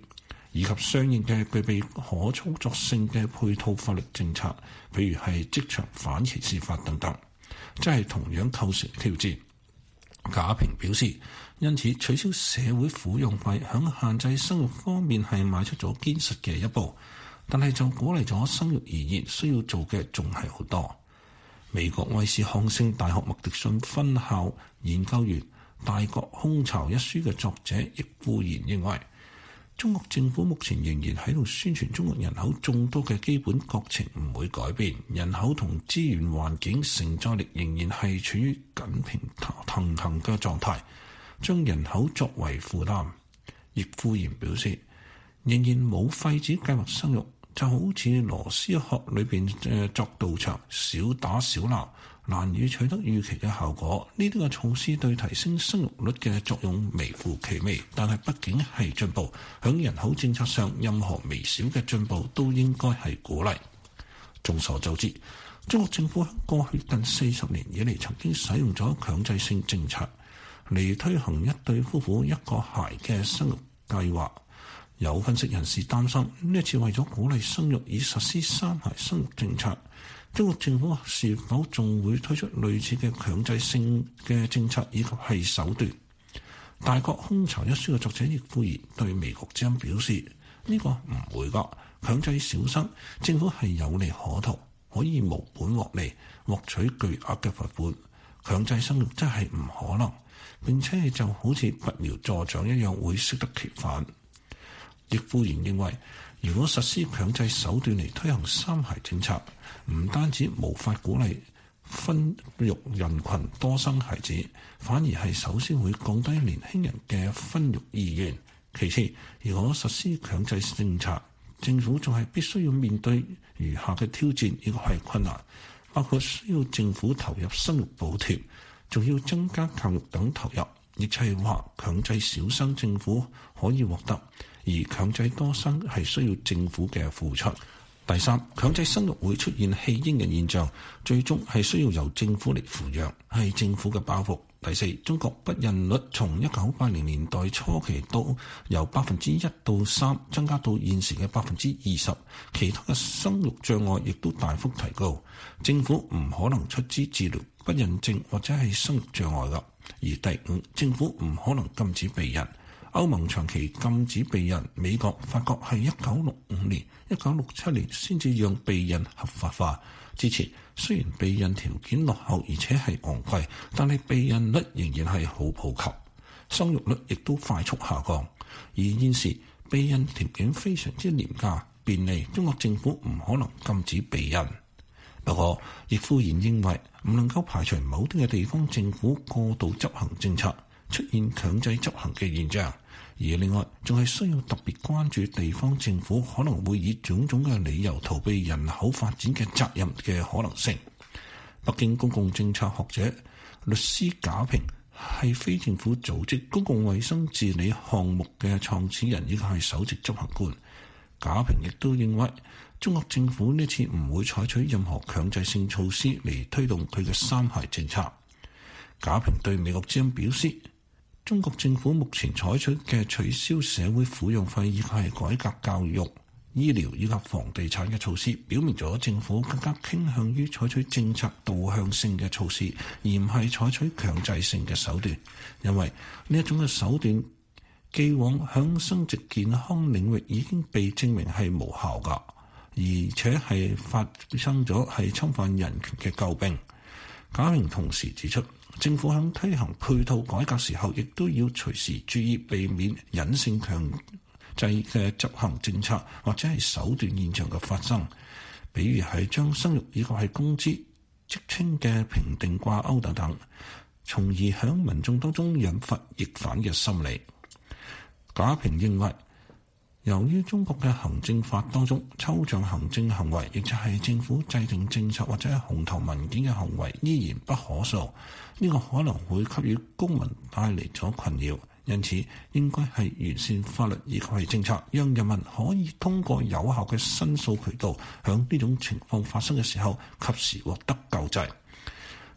以及相應嘅具備可操作性嘅配套法律政策，譬如係職場反歧視法等等，即係同樣構成挑戰。賈平表示，因此取消社會撫養費響限制生育方面係邁出咗堅實嘅一步，但係就鼓勵咗生育而言，需要做嘅仲係好多。美國威斯康星大學麥迪遜分校研究員《大國空巢》一書嘅作者易富賢認為，中國政府目前仍然喺度宣傳中國人口眾多嘅基本國情唔會改變，人口同資源環境承載力仍然係處於緊平衡嘅狀態，將人口作為負擔。易富賢表示，仍然冇廢止計劃生育，就好似羅斯學裏邊作道場，少打少鬧，難以取得預期嘅效果。呢啲嘅措施對提升生育率嘅作用微乎其微，但係畢竟係進步。響人口政策上，任何微小嘅進步都應該係鼓勵。眾所周知，中國政府喺過去近40年以嚟曾經使用咗強制性政策嚟推行一對夫婦一個孩嘅生育計劃。有分析人士擔心，呢一次為咗鼓勵生育而實施三孩生育政策，中國政府是否仲會推出類似嘅強制性嘅政策以及係手段？大國空巢一書嘅作者易富賢對美國之音表示，呢個唔會㗎，強制小生，政府係有利可圖，可以無本獲利，獲取巨額嘅罰款。強制生育真係唔可能，並且就好似拔苗助長一樣，會適得其反。易富賢認為，如果實施強制手段嚟推行三孩政策，唔單止無法鼓勵生育人群多生孩子，反而係首先會降低年輕人嘅生育意願。其次，如果實施強制政策，政府仲係必須要面對餘下嘅挑戰，亦係困難，包括需要政府投入生育補貼，仲要增加教育等投入，亦就係話強制小生政府可以獲得，而強制多生係需要政府嘅付出。第三，強制生育會出現棄嬰嘅現象，最終係需要由政府嚟撫養，係政府嘅包袱。第四，中國不孕率從1980年代初期都由1%到3%增加到現時嘅20%，其他嘅生育障礙亦都大幅提高。政府唔可能出資治療不孕症或者係生育障礙㗎。而第五，政府唔可能禁止避孕。歐盟長期禁止避孕，美國、法國係1965年、1967年先至讓避孕合法化。之前雖然避孕條件落後，而且係昂貴，但係避孕率仍然係好普及，生育率亦都快速下降。而現時避孕條件非常之廉價便利，中國政府唔可能禁止避孕。不過，易富賢認為唔能夠排除某啲嘅地方政府過度執行政策，出現強制執行嘅現象，而另外仲係需要特別關注地方政府可能會以種種嘅理由逃避人口發展嘅責任嘅可能性。北京公共政策學者律師賈平係非政府組織公共衛生治理項目嘅創始人，亦係首席執行官。賈平亦都認為，中國政府呢次唔會採取任何強制性措施嚟推動佢嘅三孩政策。賈平對美國之音表示，中國政府目前採取嘅取消社會撫養費以及係改革教育、醫療以及房地產嘅措施，表明咗政府更加傾向於採取政策導向性嘅措施，而唔係採取強制性嘅手段。因為呢一種嘅手段，既往響生殖健康領域已經被證明係無效㗎，而且係發生咗係侵犯人權嘅詬病。賈平同時指出，政府喺推行配套改革時候，亦都要隨時注意避免隱性強制嘅執行政策或者係手段現象嘅發生，比如係將生育以及係工資職稱嘅評定掛鈎等等，從而響民眾當中引發逆反嘅心理。賈平認為，由於中國嘅行政法當中抽象行政行為，亦就係政府制定政策或者係紅頭文件嘅行為依然不可數，呢個可能會給予公民帶嚟咗困擾，因此應該係完善法律以及係政策，讓人民可以通過有效嘅申訴渠道，響呢種情況發生嘅時候及時獲得救濟。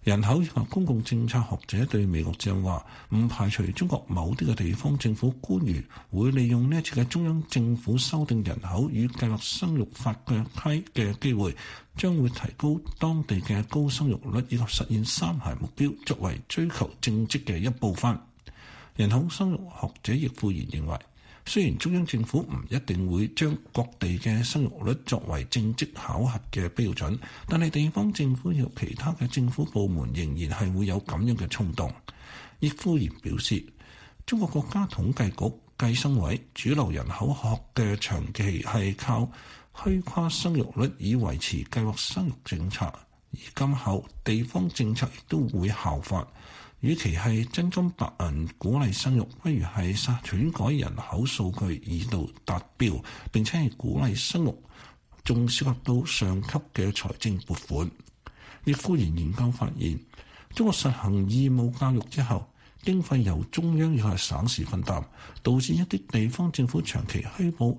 人口以及公共政策學者對美國之音話，唔排除中國某啲嘅地方政府官員會利用呢一次嘅中央政府修訂人口與計劃生育法嘅機會，將會提高當地嘅高生育率以及實現三孩目標，作為追求政績嘅一部分。人口生育學者易富賢認為，雖然中央政府唔一定會將各地嘅生育率作為政績考核嘅標準，但係地方政府及其他嘅政府部門仍然係會有咁樣嘅衝動。易富賢表示，中國國家統計局、計生委主流人口學嘅長期係靠虛誇生育率以維持計劃生育政策，而今後地方政策亦都會效法。與其係真金白銀鼓勵生育，不如係篡改人口數據以度達標，並且係鼓勵生育，仲涉及到上級嘅財政撥款。易富賢研究發現，中國實行義務教育之後，經費由中央以及省市分擔，導致一啲地方政府長期虛報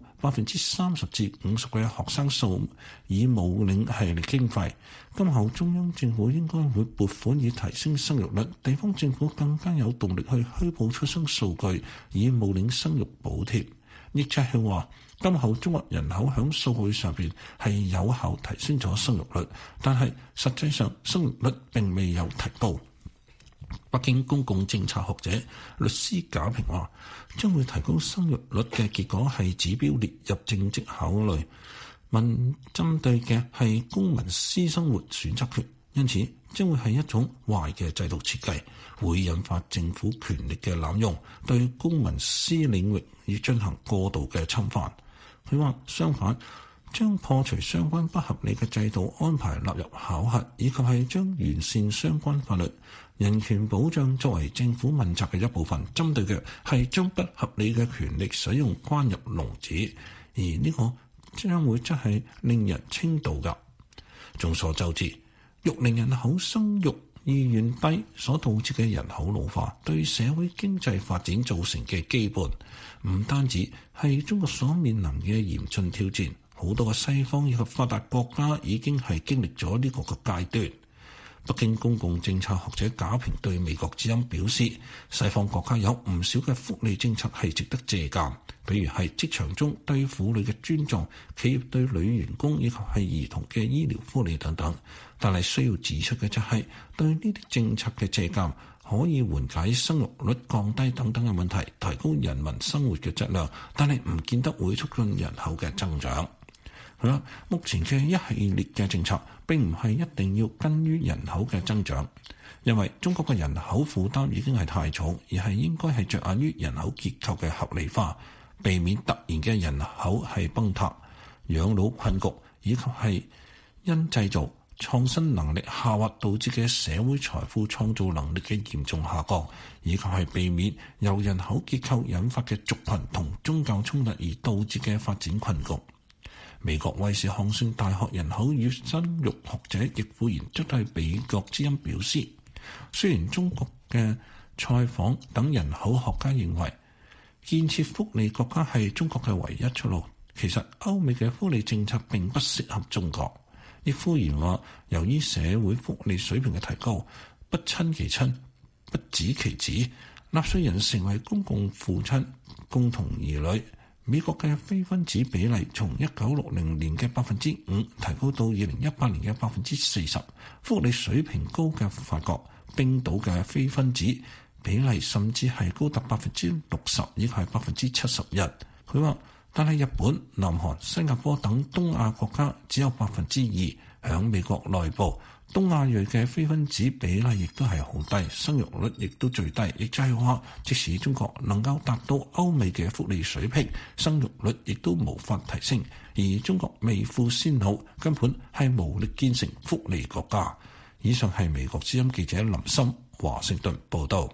30%至50%嘅學生數以冒領系列經費。今後中央政府應該會撥款以提升生育率，地方政府更加有動力去虛報出生數據以冒領生育補貼。亦即係話，今後中國人口響數據上邊係有效提升咗生育率，但係實際上生育率並未有提高。北京公共政策學者律師賈平話，將會提高生育率嘅結果係指標列入政績考慮，針對嘅係公民私生活選擇權，因此將會係一種壞嘅制度設計，會引發政府權力嘅濫用，對公民私領域要進行過度嘅侵犯。佢話相反，將破除相關不合理嘅制度安排納入考核，以及係將完善相關法律、人權保障作為政府問責嘅一部分，針對嘅係將不合理嘅權力使用關入籠子，而呢個將會則係令人稱道㗎。眾所周知，育齡人口生育意願低所導致嘅人口老化，對社會經濟發展造成嘅羈絆，唔單止係中國所面臨嘅嚴峻挑戰，好多嘅西方以及發達國家已經係經歷咗呢個嘅階段。北京公共政策學者賈平對美國之音表示，西方國家有唔少嘅福利政策係值得借鑑，比如係職場中對婦女嘅尊重，企業對女員工以及係兒童嘅醫療福利等等。但係需要指出嘅就係，對呢啲政策嘅借鑑可以緩解生育率降低等等嘅問題，提高人民生活嘅質量，但係唔見得會促進人口嘅增長。目前嘅一系列嘅政策並唔係一定要根於人口嘅增長，因為中國嘅人口負擔已經係太重，而係應該係着眼於人口結構嘅合理化，避免突然嘅人口係崩塌、養老困局，以及係因製造創新能力下滑導致嘅社會財富創造能力嘅嚴重下降，以及係避免由人口結構引發嘅族群同宗教衝突而導致嘅發展困局。美國威斯康星大學人口與生育學者易富賢則對美國之音表示，雖然中國嘅蔡訪等人口學家認為建設福利國家係中國嘅唯一出路，其實歐美嘅福利政策並不適合中國。易富賢話，由於社會福利水平嘅提高，不親其親，不子其子，納稅人成為公共父親，共同兒女。美國嘅非婚子比例從1960年嘅5%提高到2018年嘅40%，福利水平高嘅法國、冰島嘅非婚子比例甚至係高達60%，以及係71%。佢話，但係日本、南韓、新加坡等東亞國家只有2%。響美國內部，東亞裔嘅非婚子比例亦都係好低，生育率亦都最低。亦就係話，即使中國能夠達到歐美嘅福利水平，生育率亦都無法提升。而中國未富先老，根本係無力建成福利國家。以上係美國之音記者林森華盛頓報道。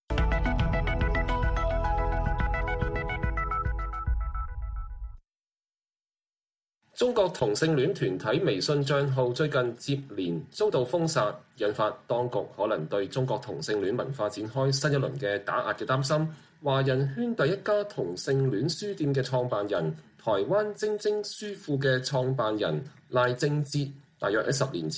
中國同性戀團體微信帳號最近接連遭到封殺，引發當局可能對中國同性戀文化展開新一輪嘅打壓嘅擔心。華人圈第一家同性戀書店嘅創辦人、台灣晶晶書庫嘅創辦人賴正哲，大約喺10年前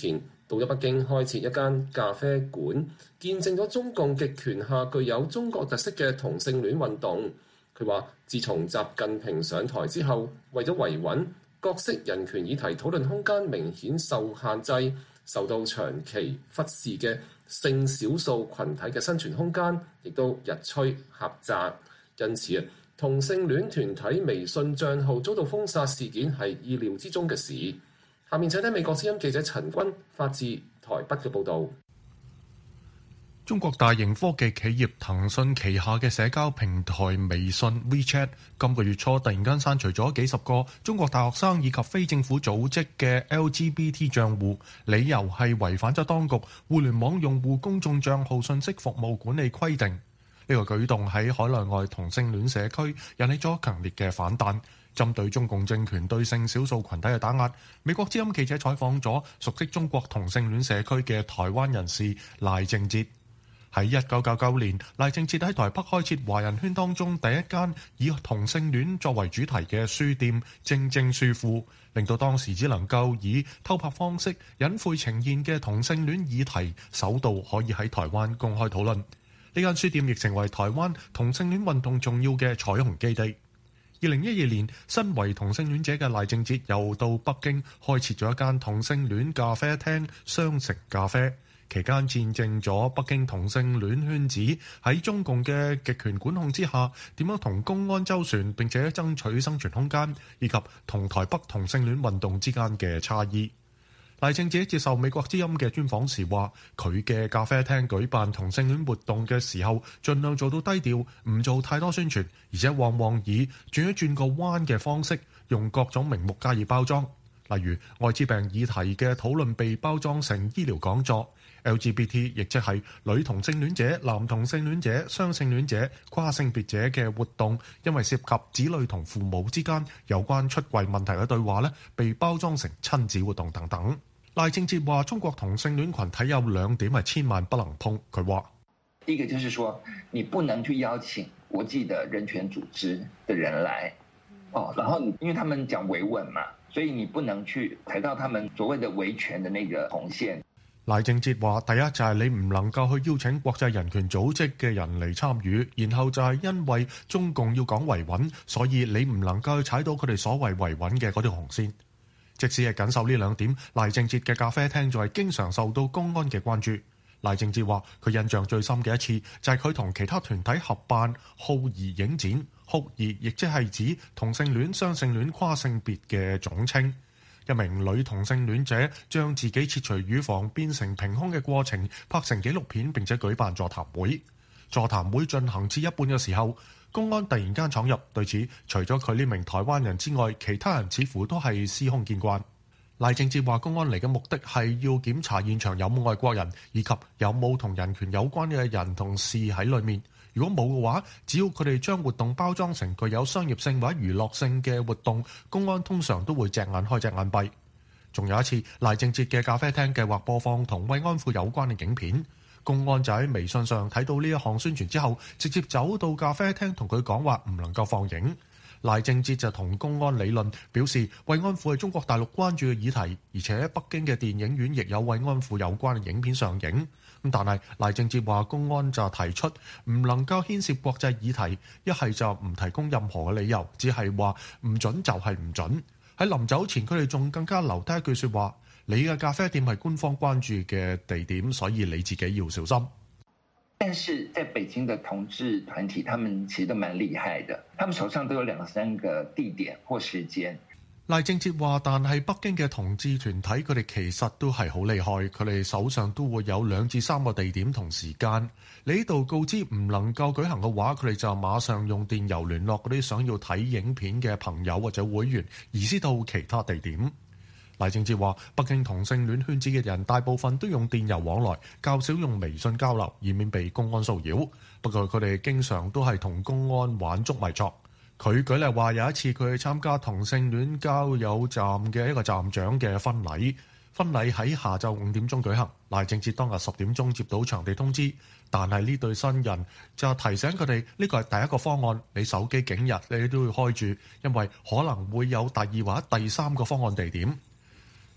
到咗北京開設一間咖啡館，見證咗中共極權下具有中國特色嘅同性戀運動。佢話：自從習近平上台之後，為咗維穩，各式人權議題討論空間明顯受限制，受到長期忽視嘅性少數群體嘅生存空間亦都日趨狹窄。因此同性戀團體微信帳號遭到封殺事件係意料之中嘅事。下面請聽美國之音記者陳君發自台北嘅報導。 中國大型科技企業騰訊旗下嘅社交平台微信 WeChat 今個月初突然間刪除咗幾十個中國大學生以及非政府組織嘅 LGBT 賬戶，理由係違反咗當局互聯網用戶公眾賬號信息服務管理規定。呢個舉動喺海內外同性戀社區引起咗強烈嘅反彈。針對中共政權對性少數群體嘅打壓，美國之音記者採訪咗熟悉中國同性戀社區嘅台灣人士賴正哲。喺1999年，賴正哲喺台北開設華人圈當中第一間以同性戀作為主題嘅書店正正書庫，令到當時只能夠以偷拍方式隱晦呈現嘅同性戀議題首度可以喺台灣公開討論。呢間書店亦成為台灣同性戀運動重要嘅彩虹基地。2012年，身為同性戀者嘅賴正哲又到北京開設咗一間同性戀咖啡廳雙城咖啡。期間見證咗北京同性戀圈子喺中共嘅極權管控之下，點樣同公安周旋並且爭取生存空間，以及同台北同性戀運動之間嘅差異。賴正哲接受美國之音嘅專訪時話，佢嘅咖啡廳舉辦同性戀活動嘅時候，盡量做到低調，唔做太多宣傳，而且往往以轉一轉個彎嘅方式，用各種名目加以包裝。例如愛滋病議題嘅討論被包裝成醫療講座。LGBT 亦即係女同性戀者、男同性戀者、雙性戀者、跨性別者嘅活動，因為涉及子女同父母之間有關出櫃問題嘅對話咧，被包裝成親子活動等等。賴正哲話：中國同性戀群體有兩點係千萬不能碰。佢話： 第一個就是說，你不能去邀請國際的人權組織的人來，然後因為他們講維穩嘛，所以你不能去抬到他們所謂的維權的那個紅線。 賴正哲話：第一就係你唔能夠去邀請國際人權組織嘅人嚟參與，然後就係因為中共要講維穩，所以你唔能夠去踩到佢哋所謂維穩嘅嗰條紅線。即使係謹守呢兩點，賴正哲嘅咖啡廳就係經常受到公安嘅關注。賴正哲話：佢印象最深嘅一次就係佢同其他團體合辦酷兒影展，酷兒亦即係指同性戀、雙性戀、跨性別嘅總稱。一名女同性戀者將自己切除乳房變成平胸嘅過程拍成紀錄片，並且舉辦座談會。座談會進行至一半嘅時候，公安突然間闖入，對此除咗佢呢名台灣人之外，其他人似乎都係司空見慣。賴正哲話：公安嚟嘅目的係要檢查現場有冇外國人，以及有冇同人權有關嘅人同事喺裏面。如果冇嘅話，只要佢哋將活動包裝成具有商業性或者娛樂性嘅活動，公安通常都會隻眼開隻眼閉。仲有一次，賴正哲嘅咖啡廳計劃播放同慰安婦有關嘅影片，公安就喺微信上睇到呢一項宣傳之後，直接走到咖啡廳同佢講話唔能夠放映。賴正哲就同公安理論，表示慰安婦係中國大陸關注嘅議題，而且北京嘅電影院亦有慰安婦有關嘅影片上映。但係賴正哲話，公安就提出唔能夠牽涉國際議題，一係就唔提供任何嘅理由，只係話唔準就係唔準。喺臨走前，佢哋仲更加留低一句説話：你嘅咖啡店係官方關注嘅地點，所以你自己要小心。 但是在北京的同志團體，他們其實都蠻厲害的，他們手上都有2-3個地點或時間。 賴正哲話：但係北京嘅同志團體，佢哋其實都係好厲害，佢哋手上都會有2至3個地點同時間。你呢度告知唔能夠舉行嘅話，佢哋就馬上用電郵聯絡嗰啲想要睇影片嘅朋友或者會員，移師到其他地點。賴正哲話：北京同性戀圈子嘅人大部分都用電郵往來，較少用微信交流，以免被公安騷擾。不過佢哋經常都係同公安玩捉迷藏。佢舉例話，有一次佢去參加同性戀交友站嘅一個站長嘅婚禮，婚禮喺下晝5點鐘舉行。賴正哲當日10點鐘接到場地通知，但係呢對新人就提醒佢哋呢個係第一個方案，你手機景日你都要開住，因為可能會有第2或者第3個方案地點。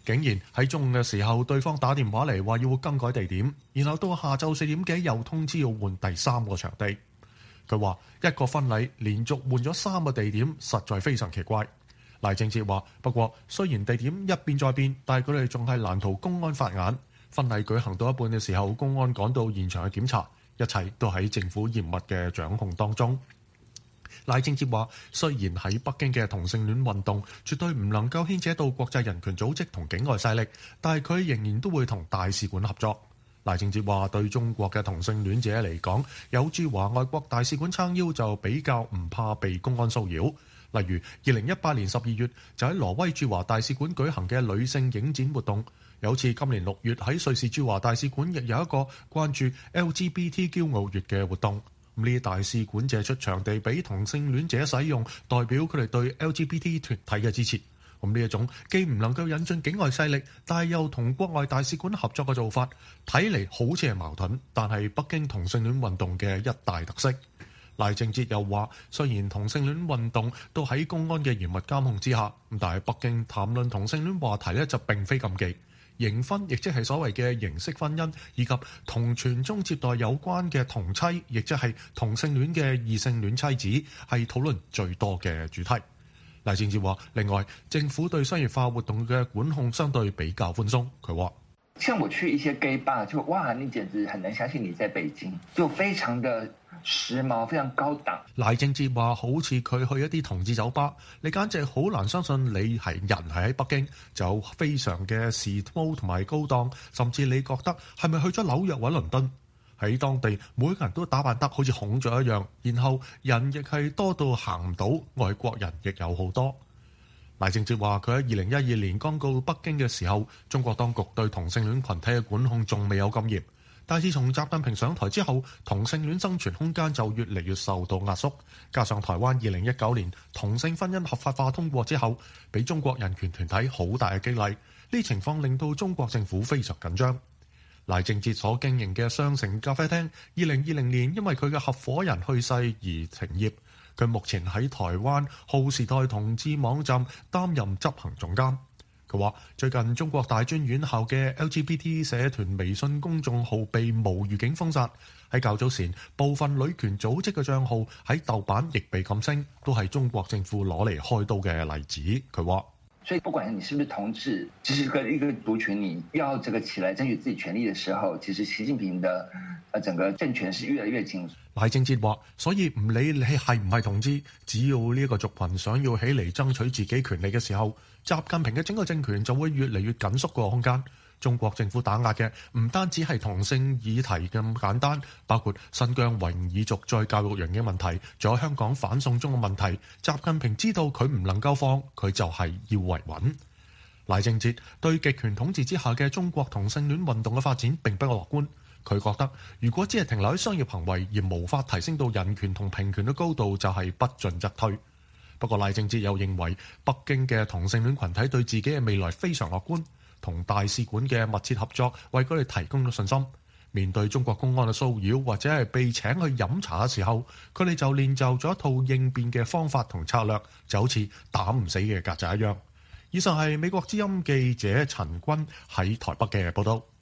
竟然喺中午嘅時候，對方打電話嚟話要更改地點，然後到下晝4點幾又通知要換第3個場地。佢話一個婚禮連續換咗3個地點，實在非常奇怪。賴正哲話：不過雖然地點一變再變，但係佢哋仲係難逃公安法眼。婚禮舉行到一半嘅時候，公安趕到現場去檢查，一切都喺政府嚴密嘅掌控當中。賴正哲話：雖然喺北京嘅同性戀運動絕對唔能夠牽扯到國際人權組織同境外勢力，但係佢仍然都會同大使館合作。賴正哲話：對中國嘅同性戀者嚟講，有駐華外國大使館撐腰就比較唔怕被公安騷擾。例如2018年12月就喺挪威駐華大使館舉行嘅女性影展活動，有次今年6月喺瑞士駐華大使館亦有一個關注 LGBT 驕傲月嘅活動。呢啲大使館借出場地俾同性戀者使用，代表佢哋對 LGBT 團體嘅支持。呢一種既唔能夠引進境外勢力，但係又同國外大使館合作嘅做法，睇嚟好似係矛盾，但係北京同性戀運動嘅一大特色。賴正哲又話：雖然同性戀運動都喺公安嘅嚴密監控之下，但係北京談論同性戀話題咧就並非禁忌。形婚亦即係所謂嘅形式婚姻，以及同傳宗接代有關嘅同妻，亦即係同性戀嘅異性戀妻子，係討論最多嘅主題。賴正哲話：另外，政府對商業化活動嘅管控相對比較寬鬆。佢話： 像我去一些 gay bar， 就哇，你簡直很難相信你在北京，就非常的時髦，非常高檔。 賴正哲話：好似佢去一啲同志酒吧，你簡直好難相信你係人係喺北京，就非常嘅時髦同埋高檔，甚至你覺得係咪去咗紐約或倫敦？喺當地每個人都打扮得好似孔雀一樣，然後人亦係多到行唔到，外國人亦有好多。賴正哲話：佢喺2012年剛到北京嘅時候，中國當局對同性戀群體嘅管控仲未有咁嚴，但自從習近平上台之後，同性戀生存空間就越嚟越受到壓縮。加上台灣2019年同性婚姻合法化通過之後，俾中國人權團體好大嘅激勵，呢情況令到中國政府非常緊張。賴正哲所經營嘅雙城咖啡廳2020年因為佢嘅合夥人去世而停業。佢目前喺台灣浩時代同志網站擔任執行總監。佢話：最近中國大專院校嘅 LGBT 社團微信公眾號被無預警封殺。喺較早前，部分女權組織嘅帳號喺豆瓣亦被禁聲，都係中國政府攞嚟開刀嘅例子。佢話： 所以不管你是不是同志，其實一個族群，你要這個起來爭取自己權利的時候，其實習近平的整個政權是越來越緊。 賴正哲話：所以唔理你係唔係同志，只要呢一個族群想要起嚟爭取自己權利嘅時候，習近平嘅整個政權就會越嚟越緊縮個空間。中國政府打壓嘅唔單止係同性議題咁簡單，包括新疆維吾爾族再教育營嘅問題，仲有香港反送中嘅問題。習近平知道佢唔能夠放，佢就係要維穩。賴正哲對極權統治之下嘅中國同性戀運動嘅發展並不樂觀。佢覺得如果只係停留喺商業行為而無法提升到人權同平權嘅高度，就係不進則退。不過賴正哲又認為北京嘅同性戀群體對自己嘅未來非常樂觀，同大使館嘅密切合作為佢哋提供咗信心。面對中國公安嘅騷擾或者係被請去飲茶嘅時候，佢哋就練就咗一套應變嘅方法同策略，就好似打唔死嘅曱甴一樣。以上係美國之音記者陳君喺台北嘅報道。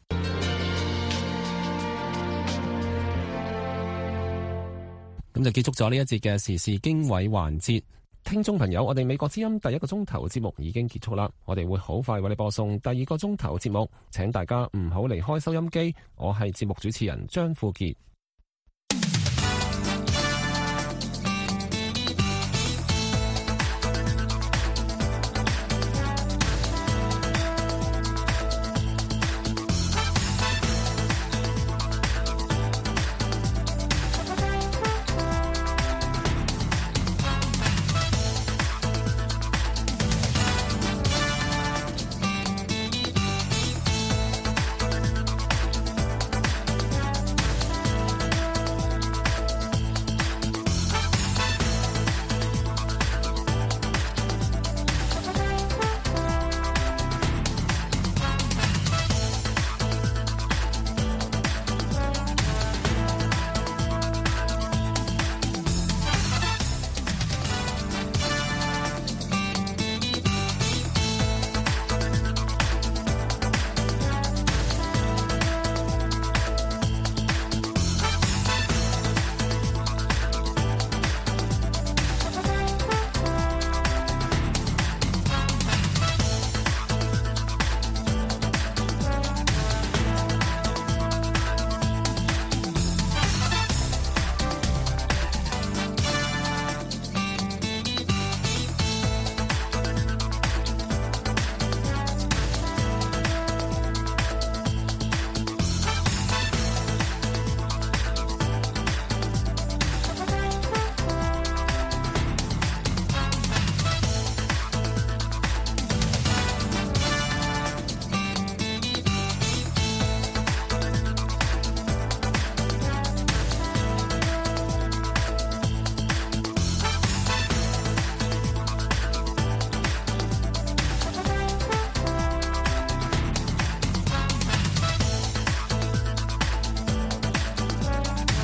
咁就結束咗呢一節嘅時事經緯環節。聽眾朋友，我哋美國之音第一個鐘頭節目已經結束啦，我哋會好快為你播送第二個鐘頭節目，請大家唔好離開收音機。我係節目主持人張富傑。